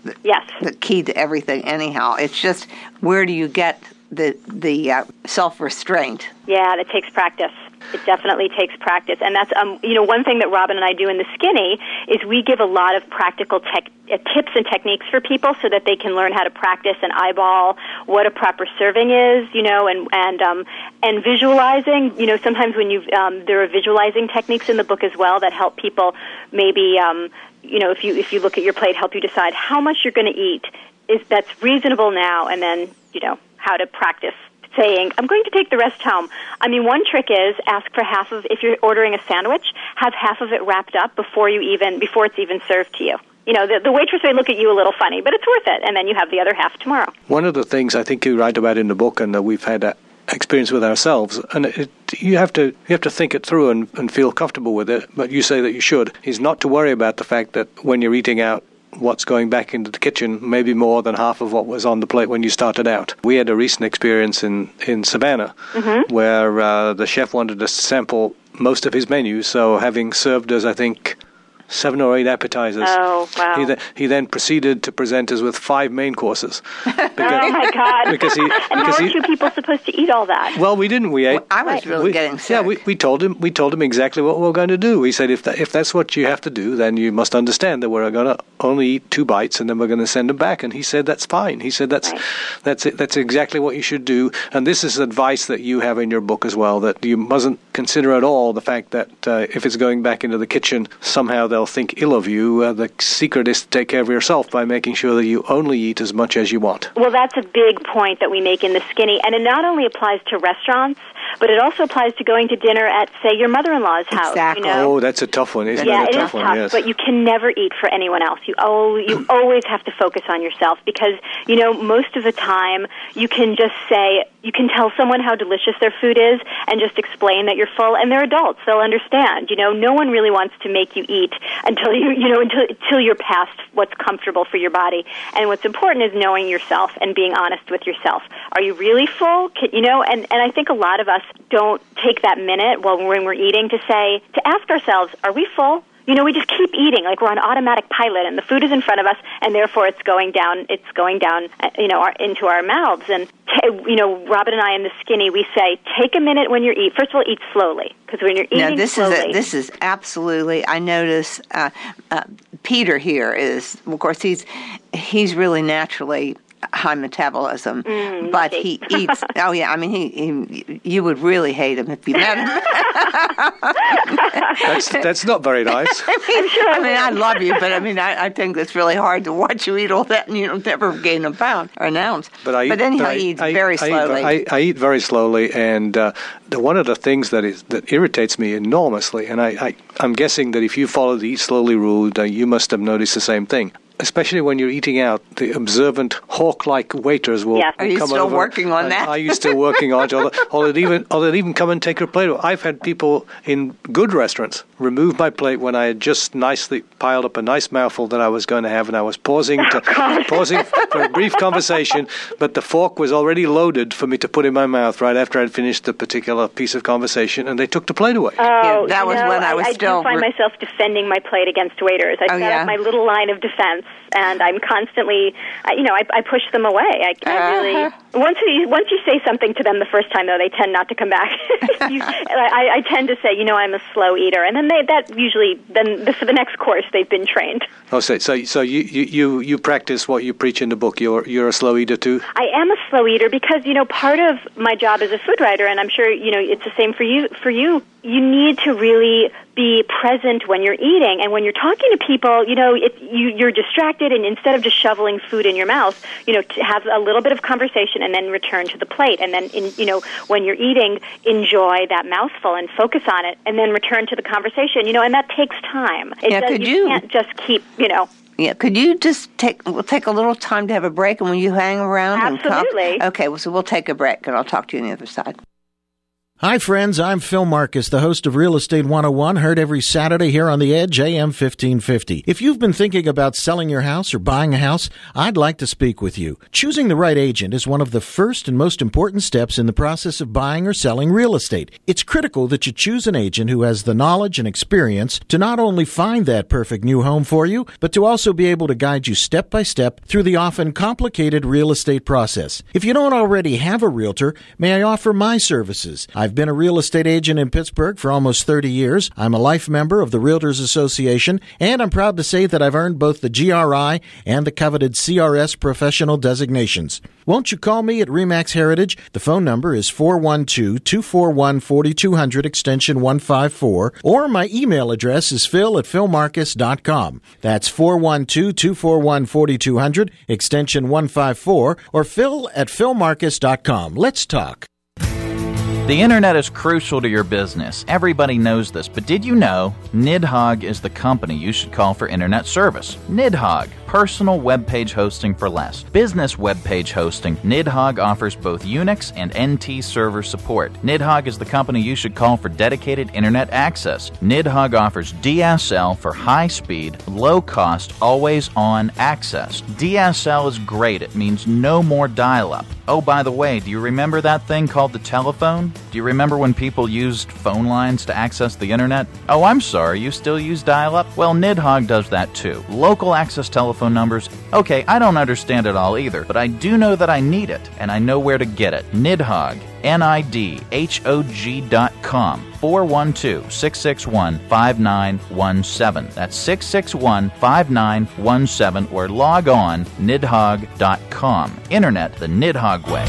key to everything anyhow. It's just, where do you get the self-restraint? Yeah, it takes practice. It definitely takes practice. And that's, one thing that Robin and I do in the Skinny is we give a lot of practical tips and techniques for people so that they can learn how to practice and eyeball what a proper serving is, and visualizing. Sometimes when there are visualizing techniques in the book as well that help people maybe, if you look at your plate, help you decide how much you're going to eat that's reasonable now, and then, how to practice saying, I'm going to take the rest home. I mean, one trick is ask for half of, if you're ordering a sandwich, have half of it wrapped up before it's even served to you. You know, the waitress may look at you a little funny, but it's worth it, and then you have the other half tomorrow. One of the things I think you write about in the book, and that we've had experience with ourselves, and you have to think it through and feel comfortable with it, but you say that you should, is not to worry about the fact that when you're eating out, what's going back into the kitchen may be more than half of what was on the plate when you started out. We had a recent experience in Savannah where the chef wanted us to sample most of his menu, so having served us, I think, 7 or 8 appetizers. Oh, wow. He then proceeded to present us with 5 main courses. Oh, my God. And how are two people supposed to eat all that? Well, we didn't. We ate. Well, I was really getting sick. Yeah, we told him exactly what we were going to do. We said, if that's what you have to do, then you must understand that we're going to only eat 2 bites and then we're going to send them back. And he said, that's fine. He said, that's it. That's exactly what you should do. And this is advice that you have in your book as well, that you mustn't consider at all the fact that if it's going back into the kitchen, somehow they'll think ill of you. The secret is to take care of yourself by making sure that you only eat as much as you want. Well, that's a big point that we make in The Skinny, and it not only applies to restaurants, but it also applies to going to dinner at, say, your mother-in-law's house. Exactly. You know? Oh, that's a tough one, isn't it? Yeah, it is tough, yes. But you can never eat for anyone else. You always have to focus on yourself because, you know, most of the time you can just say, you can tell someone how delicious their food is and just explain that you're full, and they're adults. They'll understand. You know, no one really wants to make you eat until you're past what's comfortable for your body. And what's important is knowing yourself and being honest with yourself. Are you really full? And I think a lot of us don't take that minute when we're eating to ask ourselves, are we full? You know, we just keep eating like we're on automatic pilot, and the food is in front of us, and therefore it's going down, into our mouths. And, Robin and I in The Skinny, we say, take a minute when you eat. First of all, eat slowly, because when you're eating slowly... This is absolutely, I notice Peter here is, of course, he's really naturally high metabolism, but he eats. Oh yeah, I mean, you would really hate him if you met him. That's not very nice. I love you, but I think it's really hard to watch you eat all that, and you don't ever gain a pound or an ounce. But he eats very slowly. I eat very slowly, and one of the things that irritates me enormously, and I'm guessing that if you follow the eat slowly rule, you must have noticed the same thing. Especially when you're eating out, the observant hawk-like waiters will come over. Are you still working on that? Are you still working on it? Or they'd even come and take your plate. I've had people in good restaurants remove my plate when I had just nicely piled up a nice mouthful that I was going to have, and I was pausing for a brief conversation, but the fork was already loaded for me to put in my mouth right after I'd finished the particular piece of conversation, and they took the plate away. Oh, that was when I was still... I do find myself defending my plate against waiters. I set up my little line of defense. And I'm constantly, I push them away. I really once you say something to them the first time, though, they tend not to come back. I tend to say, I'm a slow eater, and then for the next course they've been trained. Oh, so you practice what you preach in the book. You're a slow eater too. I am a slow eater because part of my job as a food writer, and I'm sure it's the same for you. You need to really be present when you're eating, and when you're talking to people, you're distracted, and instead of just shoveling food in your mouth, to have a little bit of conversation and then return to the plate, and then when you're eating, enjoy that mouthful and focus on it, and then return to the conversation, and that takes time. You can't just keep, Yeah, could you just take a little time to have a break, and when you hang around? Absolutely. Okay, so we'll take a break, and I'll talk to you on the other side. Hi, friends. I'm Phil Marcus, the host of Real Estate 101, heard every Saturday here on The Edge, AM 1550. If you've been thinking about selling your house or buying a house, I'd like to speak with you. Choosing the right agent is one of the first and most important steps in the process of buying or selling real estate. It's critical that you choose an agent who has the knowledge and experience to not only find that perfect new home for you, but to also be able to guide you step by step through the often complicated real estate process. If you don't already have a realtor, may I offer my services? I've I've been a real estate agent in Pittsburgh for almost 30 years. I'm a life member of the Realtors Association, and I'm proud to say that I've earned both the GRI and the coveted CRS professional designations. Won't you call me at RE/MAX Heritage? The phone number is 412-241-4200 extension 154, or my email address is phil@philmarcus.com. That's 412-241-4200 extension 154, or phil@philmarcus.com. Let's talk. The internet is crucial to your business. Everybody knows this, but did you know Nidhogg is the company you should call for internet service? Nidhogg, personal web page hosting for less. Business web page hosting. Nidhogg offers both Unix and NT server support. Nidhogg is the company you should call for dedicated internet access. Nidhogg offers DSL for high-speed, low-cost, always-on access. DSL is great. It means no more dial-up. Oh, by the way, do you remember that thing called the telephone? Do you remember when people used phone lines to access the internet? Oh, I'm sorry, you still use dial-up? Well, Nidhogg does that too. Local access telephone numbers. Okay, I don't understand it all either, but I do know that I need it, and I know where to get it. Nidhogg, NIDHOG.com, 412-661-5917. That's 661-5917, or log on nidhogg.com. Internet the Nidhogg way.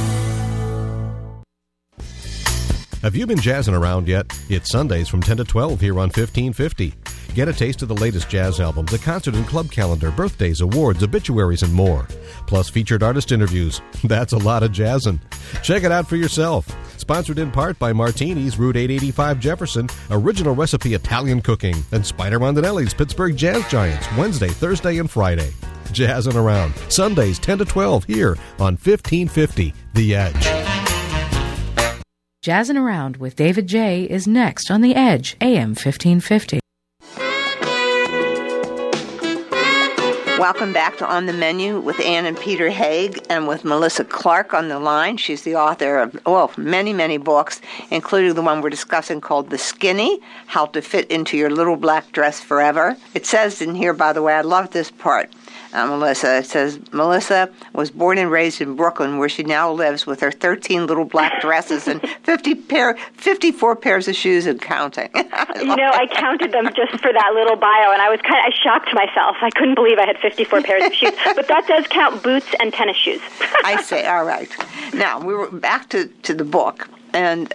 Have you been jazzing around yet? It's Sundays from 10 to 12 here on 1550. Get a taste of the latest jazz albums, a concert and club calendar, birthdays, awards, obituaries, and more. Plus featured artist interviews. That's a lot of jazzing. Check it out for yourself. Sponsored in part by Martini's, Route 885 Jefferson, Original Recipe Italian Cooking, and Spider Mondinelli's Pittsburgh Jazz Giants, Wednesday, Thursday, and Friday. Jazzing around. Sundays 10 to 12 here on 1550 The Edge. Jazzin' Around with David J. is next on The Edge, AM 1550. Welcome back to On the Menu with Ann and Peter Haig, and with Melissa Clark on the line. She's the author of, many, many books, including the one we're discussing called The Skinny, How to Fit into Your Little Black Dress Forever. It says in here, by the way, I love this part, Melissa. It says, Melissa was born and raised in Brooklyn, where she now lives with her 13 little black dresses and 54 pairs of shoes and counting. I counted them just for that little bio, and I shocked myself. I couldn't believe I had 54 pairs of shoes. But that does count boots and tennis shoes. I see. All right. Now, we were back to the book, and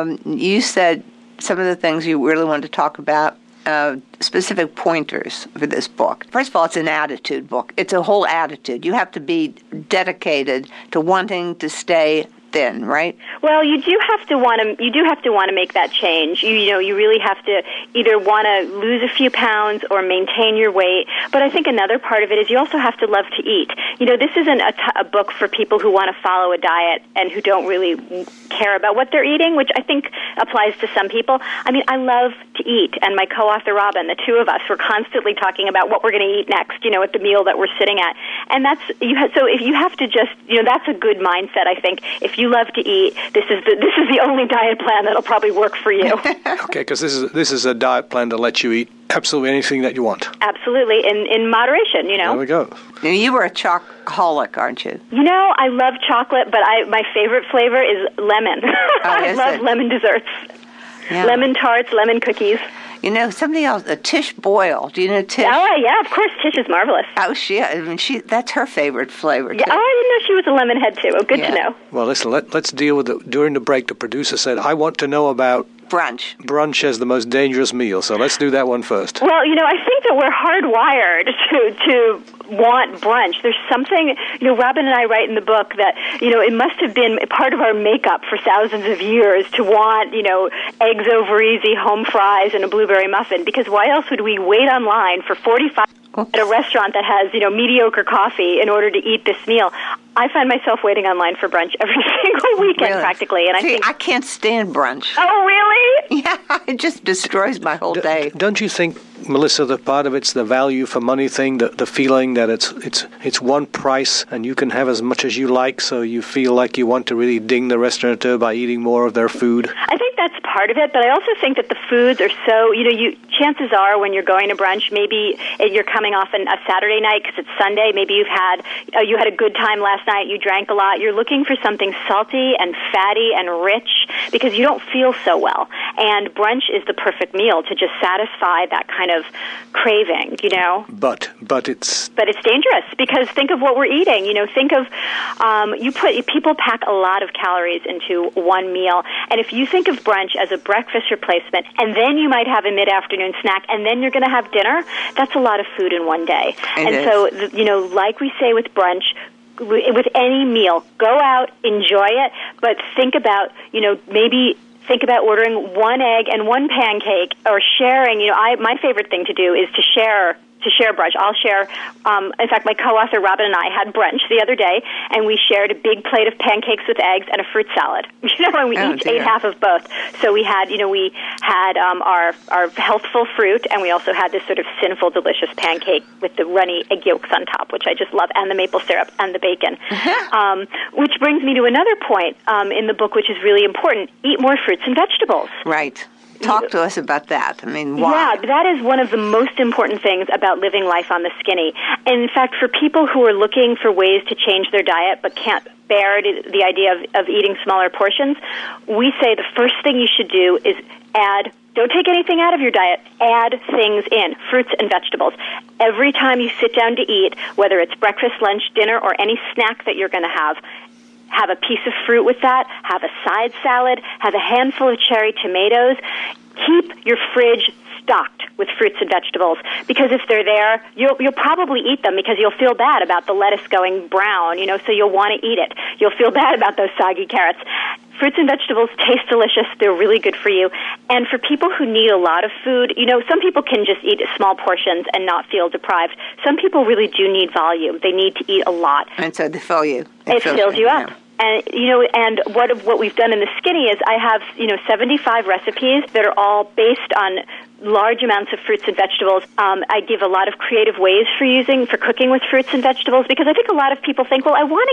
you said some of the things you really wanted to talk about. Specific pointers for this book. First of all, it's an attitude book. It's a whole attitude. You have to be dedicated to wanting to stay thin, right? Well, you do have to want to make that change. You really have to either want to lose a few pounds or maintain your weight. But I think another part of it is you also have to love to eat. This isn't a book for people who want to follow a diet and who don't really care about what they're eating, which I think applies to some people. I mean, I love to eat, and my co-author Robin, the two of us, we're constantly talking about what we're going to eat next, at the meal that we're sitting at. And so if you have to just, that's a good mindset, I think. If you love to eat, this is the only diet plan that'll probably work for you. Okay, because this is a diet plan to let you eat absolutely anything that you want. Absolutely, in moderation, There we go. Now, you were a chocoholic, aren't you? I love chocolate, but my favorite flavor is lemon. I love lemon desserts. Yeah. Lemon tarts, lemon cookies. Somebody else, Tish Boyle. Do you know Tish? Oh, yeah, of course. Tish is marvelous. Oh, that's her favorite flavor, too. Yeah, I didn't know she was a lemon head, too. Oh, good to know. Well, listen, let's deal with it. During the break, the producer said, I want to know about brunch as the most dangerous meal, so let's do that one first. Well, I think that we're hardwired to want brunch. There's something, Robin and I write in the book that, it must have been part of our makeup for thousands of years to want, eggs over easy, home fries, and a blueberry muffin, because why else would we wait online for 45 at a restaurant that has, mediocre coffee in order to eat this meal? I find myself waiting online for brunch every single weekend, practically. And I can't stand brunch. Oh, really? Yeah, it just destroys my whole day. Don't you think, Melissa, that part of it's the value for money thing, the feeling that it's one price and you can have as much as you like, so you feel like you want to really ding the restaurateur by eating more of their food? I think that's part of it, but I also think that the foods are so, chances are when you're going to brunch, maybe you're coming off a Saturday night because it's Sunday, maybe you had a good time last night, you drank a lot, you're looking for something salty and fatty and rich because you don't feel so well. And brunch is the perfect meal to just satisfy that kind of craving, But it's dangerous because think of what we're eating. Think of people pack a lot of calories into one meal, and if you think of brunch as a breakfast replacement, and then you might have a mid-afternoon snack, and then you're going to have dinner, that's a lot of food in one day. So, like we say with brunch, with any meal, go out, enjoy it, but think about, maybe think about ordering one egg and one pancake or sharing. My favorite thing to do is to share brunch. I'll share, in fact, my co-author Robin and I had brunch the other day, and we shared a big plate of pancakes with eggs and a fruit salad. And we each ate half of both. So we had, our healthful fruit, and we also had this sort of sinful, delicious pancake with the runny egg yolks on top, which I just love, and the maple syrup and the bacon. Which brings me to another point in the book, which is really important. Eat more fruits and vegetables. Right. Talk to us about that. I mean, why? Yeah, that is one of the most important things about living life on the skinny. And in fact, for people who are looking for ways to change their diet but can't bear the idea of eating smaller portions, we say the first thing you should do is don't take anything out of your diet, add things in, fruits and vegetables. Every time you sit down to eat, whether it's breakfast, lunch, dinner, or any snack that you're going to have a piece of fruit with that, have a side salad, have a handful of cherry tomatoes. Keep your fridge stocked with fruits and vegetables, because if they're there, you'll probably eat them because you'll feel bad about the lettuce going brown, so you'll want to eat it. You'll feel bad about those soggy carrots. Fruits and vegetables taste delicious. They're really good for you. And for people who need a lot of food, some people can just eat small portions and not feel deprived. Some people really do need volume. They need to eat a lot. And so they fill you. It fills you up. And, and what we've done in the Skinny is I have, 75 recipes that are all based on large amounts of fruits and vegetables. I give a lot of creative ways for cooking with fruits and vegetables, because I think a lot of people think, well, I want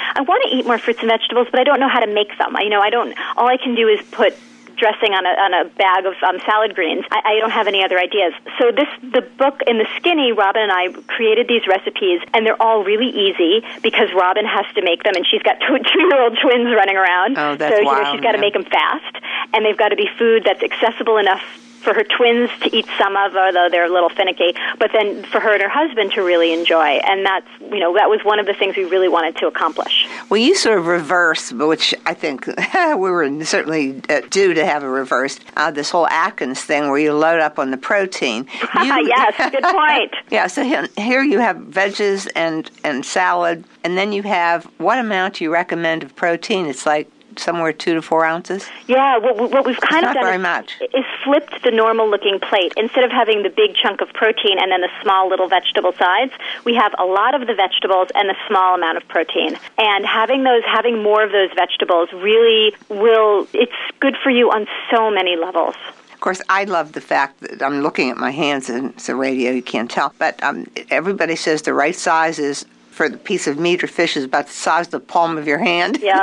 to eat more fruits and vegetables, but I don't know how to make them. All I can do is put dressing on a bag of salad greens. I don't have any other ideas. So the book in the Skinny, Robin and I created these recipes, and they're all really easy because Robin has to make them, and she's got two-year-old twins running around. Oh, that's so wild, she's got to make them fast, and they've got to be food that's accessible enough for her twins to eat some of, although they're a little finicky, but then for her and her husband to really enjoy. And that was one of the things we really wanted to accomplish. Well, you sort of reverse, which I think we were certainly due to have a reverse, this whole Atkins thing where you load up on the protein. Yes, good point. Yeah, so here you have veggies and salad, and then you have, what amount you recommend of protein? It's like somewhere 2 to 4 ounces? Yeah, what we've kind of done is flipped the normal-looking plate. Instead of having the big chunk of protein and then the small little vegetable sides, we have a lot of the vegetables and a small amount of protein. And having more of those vegetables really it's good for you on so many levels. Of course, I love the fact that I'm looking at my hands, and it's a radio, you can't tell, but everybody says the right size is for the piece of meat or fish is about the size of the palm of your hand. Yeah,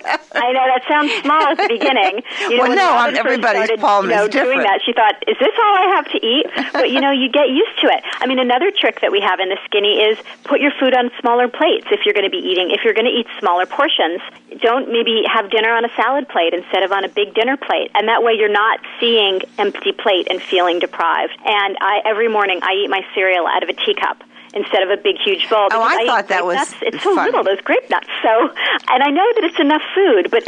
I know that sounds small at the beginning. Everybody's palm is different. Doing that, she thought, "Is this all I have to eat?" But you get used to it. I mean, another trick that we have in the Skinny is put your food on smaller plates. If you're going to eat smaller portions, don't maybe have dinner on a salad plate instead of on a big dinner plate, and that way you're not seeing empty plate and feeling deprived. And every morning I eat my cereal out of a teacup instead of a big, huge bowl. Oh, I thought that was It's so little, those grape nuts. So, and I know that it's enough food, but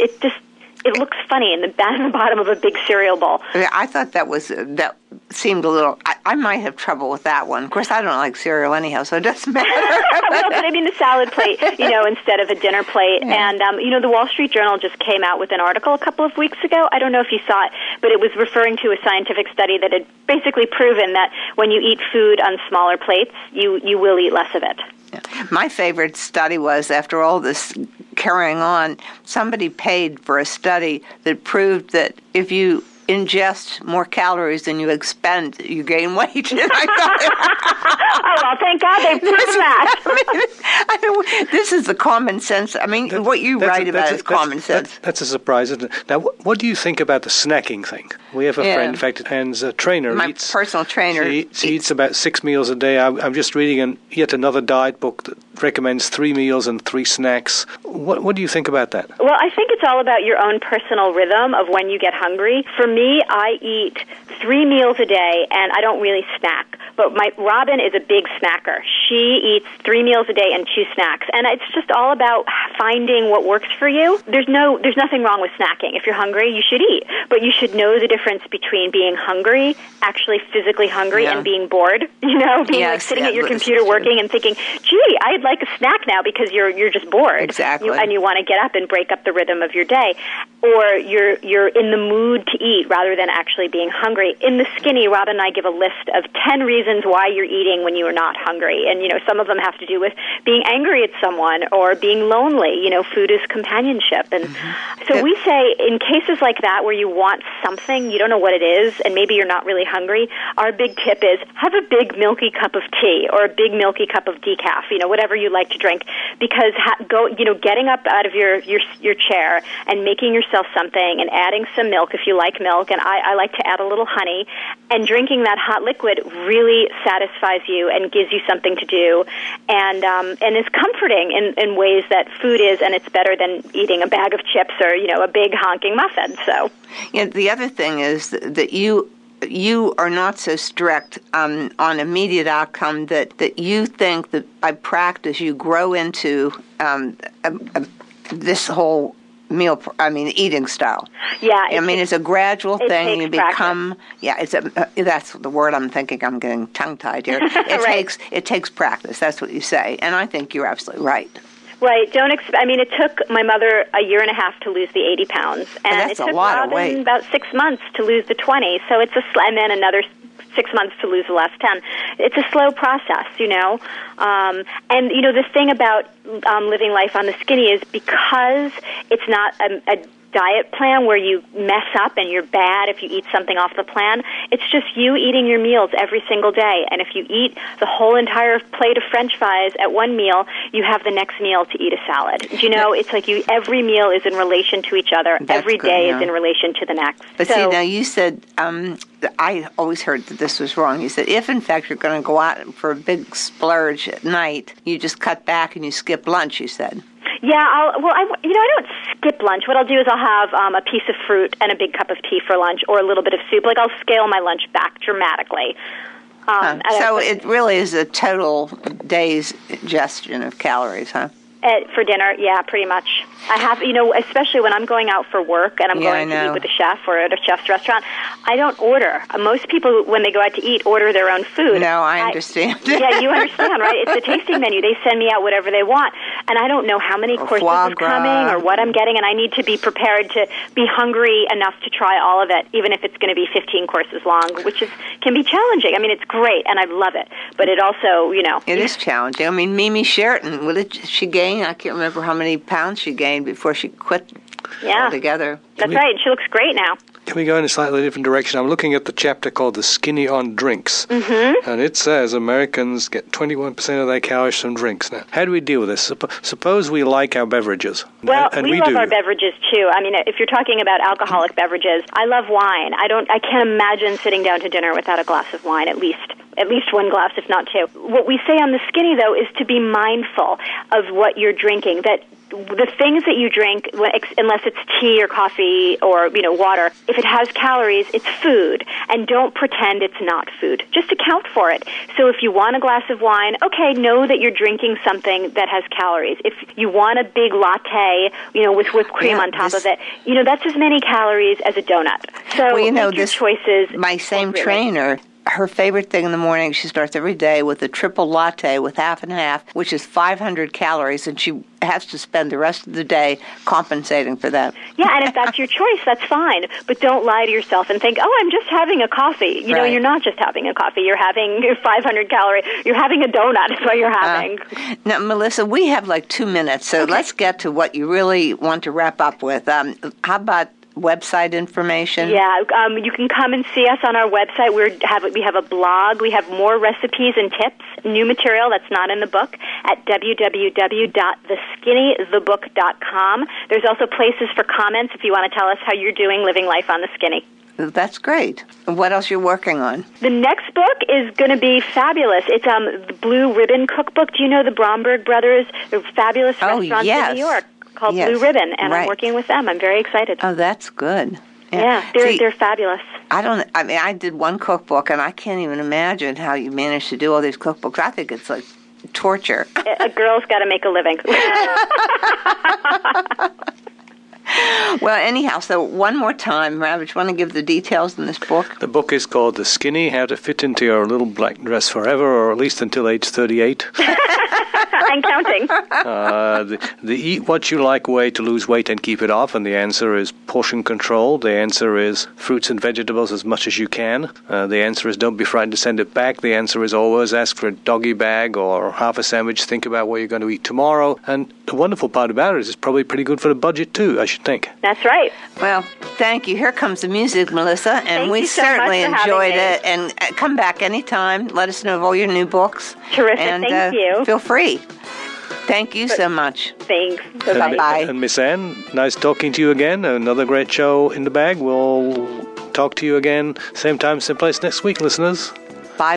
it looks funny in the bottom of a big cereal bowl. I thought that seemed a little. I might have trouble with that one. Of course, I don't like cereal anyhow, so it doesn't matter. Well, but I mean the salad plate, instead of a dinner plate. Yeah. And the Wall Street Journal just came out with an article a couple of weeks ago. I don't know if you saw it, but it was referring to a scientific study that had basically proven that when you eat food on smaller plates, you will eat less of it. Yeah. My favorite study was, after all this carrying on, somebody paid for a study that proved that if you ingest more calories than you expend, you gain weight. Oh, well, thank God they proved that. I mean, this is the common sense. I mean, what you write about is common sense. That's a surprise, isn't it? Now, what do you think about the snacking thing? We have a friend, in fact, Anne's a trainer. My personal trainer. She eats about 6 meals a day. I'm just reading yet another diet book that recommends 3 meals and 3 snacks. What do you think about that? Well, I think it's all about your own personal rhythm of when you get hungry. For me, I eat 3 meals a day, and I don't really snack. But Robin is a big snacker. She eats 3 meals a day and 2 snacks. And it's just all about finding what works for you. There's nothing wrong with snacking. If you're hungry, you should eat. But you should know the difference between being hungry, actually physically hungry, and being bored. Sitting at your computer working and thinking, gee, I'd like a snack now because you're just bored. Exactly. And you want to get up and break up the rhythm of your day. Or you're in the mood to eat rather than actually being hungry. In the Skinny, Robin and I give a list of 10 reasons why you're eating when you are not hungry. And, some of them have to do with being angry at someone or being lonely. Food is companionship. And so we say in cases like that where you want something, you don't know what it is, and maybe you're not really hungry, our big tip is have a big milky cup of tea or a big milky cup of decaf, whatever you like to drink, because getting up out of your chair and making yourself something and adding some milk if you like milk, and I like to add a little honey, and drinking that hot liquid really satisfies you and gives you something to do, and is comforting in ways that food is, and it's better than eating a bag of chips or a big honking muffin. So the other thing is that you are not so strict on immediate outcome that you think that by practice you grow into this whole eating style. Yeah. It's a gradual thing. You become, that's the word I'm thinking. I'm getting tongue-tied here. It takes practice. That's what you say. And I think you're absolutely right. Right. It took my mother a year and a half to lose the 80 pounds. And it took Robin about 6 months to lose the 20. So and then another 6 months to lose the last 10. It's a slow process, And, the thing about living life on the Skinny is because it's not a diet plan where you mess up and you're bad if you eat something off the plan. It's just you eating your meals every single day. And if you eat the whole entire plate of French fries at one meal, you have the next meal to eat a salad. It's like every meal is in relation to each other. Every day is in relation to the next. But see, now you said, I always heard that this was wrong. You said if in fact you're going to go out for a big splurge at night, you just cut back and you skip lunch, you said. Yeah, I don't skip lunch. What I'll do is I'll have a piece of fruit and a big cup of tea for lunch, or a little bit of soup. Like I'll scale my lunch back dramatically. So it really is a total day's ingestion of calories, huh? For dinner, yeah, pretty much. I have, especially when I'm going out for work and I'm going to eat with a chef or at a chef's restaurant, I don't order. Most people, when they go out to eat, order their own food. No, I understand. Yeah, you understand, right? It's a tasting menu. They send me out whatever they want, and I don't know how many courses is coming or what I'm getting, and I need to be prepared to be hungry enough to try all of it, even if it's going to be 15 courses long, which can be challenging. It's great, and I love it, but it also, It is challenging. Mimi Sheraton, she gained, I can't remember how many pounds she gained before she quit altogether. That's right. She looks great now. Can we go in a slightly different direction? I'm looking at the chapter called The Skinny on Drinks. Mm-hmm. And it says Americans get 21% of their calories from drinks. Now, how do we deal with this? Suppose we like our beverages. Well, and we love our beverages, too. If you're talking about alcoholic beverages, I love wine. I can't imagine sitting down to dinner without a glass of wine, at least one glass, if not two. What we say on The Skinny, though, is to be mindful of what you're drinking, that the things that you drink, unless it's tea or coffee or, water, if it has calories, it's food. And don't pretend it's not food. Just account for it. So if you want a glass of wine, okay, know that you're drinking something that has calories. If you want a big latte, with whipped cream on top of it, that's as many calories as a donut. So make your choices. My same trainer, her favorite thing in the morning, she starts every day with a triple latte with half and half, which is 500 calories, and she has to spend the rest of the day compensating for that. Yeah, and if that's your choice, that's fine. But don't lie to yourself and think, I'm just having a coffee. You're not just having a coffee. You're having 500 calories. You're having a donut is what you're having. Now, Melissa, we have like 2 minutes, so let's get to what you really want to wrap up with. How about website information? Yeah, you can come and see us on our website. We have a blog. We have more recipes and tips, new material that's not in the book at www.theskinnythebook.com. There's also places for comments if you want to tell us how you're doing living life on the skinny. That's great. What else you're working on? The next book is going to be fabulous. It's the Blue Ribbon Cookbook. Do you know the Bromberg brothers? They're fabulous restaurants in New York called Blue Ribbon, and I'm working with them. I'm very excited. Oh, that's good. Yeah, they're fabulous. I did one cookbook, and I can't even imagine how you manage to do all these cookbooks. I think it's like torture. A girl's got to make a living. Well, anyhow, so one more time, Ravage, want to give the details in this book? The book is called The Skinny, How to Fit Into Your Little Black Dress Forever, or at least until age 38. And counting. The eat what you like way to lose weight and keep it off, and the answer is portion control. The answer is fruits and vegetables as much as you can. The answer is don't be frightened to send it back. The answer is always ask for a doggy bag or half a sandwich. Think about what you're going to eat tomorrow. And the wonderful part about it is it's probably pretty good for the budget, too, I should think. That's right. Well, thank you. Here comes the music, Melissa, and thank we certainly enjoyed it. Me. And come back anytime. Let us know of all your new books. Terrific. And, thank you. Feel free. Thank you so much. Thanks. Bye-bye. And Miss Ann, nice talking to you again. Another great show in the bag. We'll talk to you again, same time, same place next week, listeners.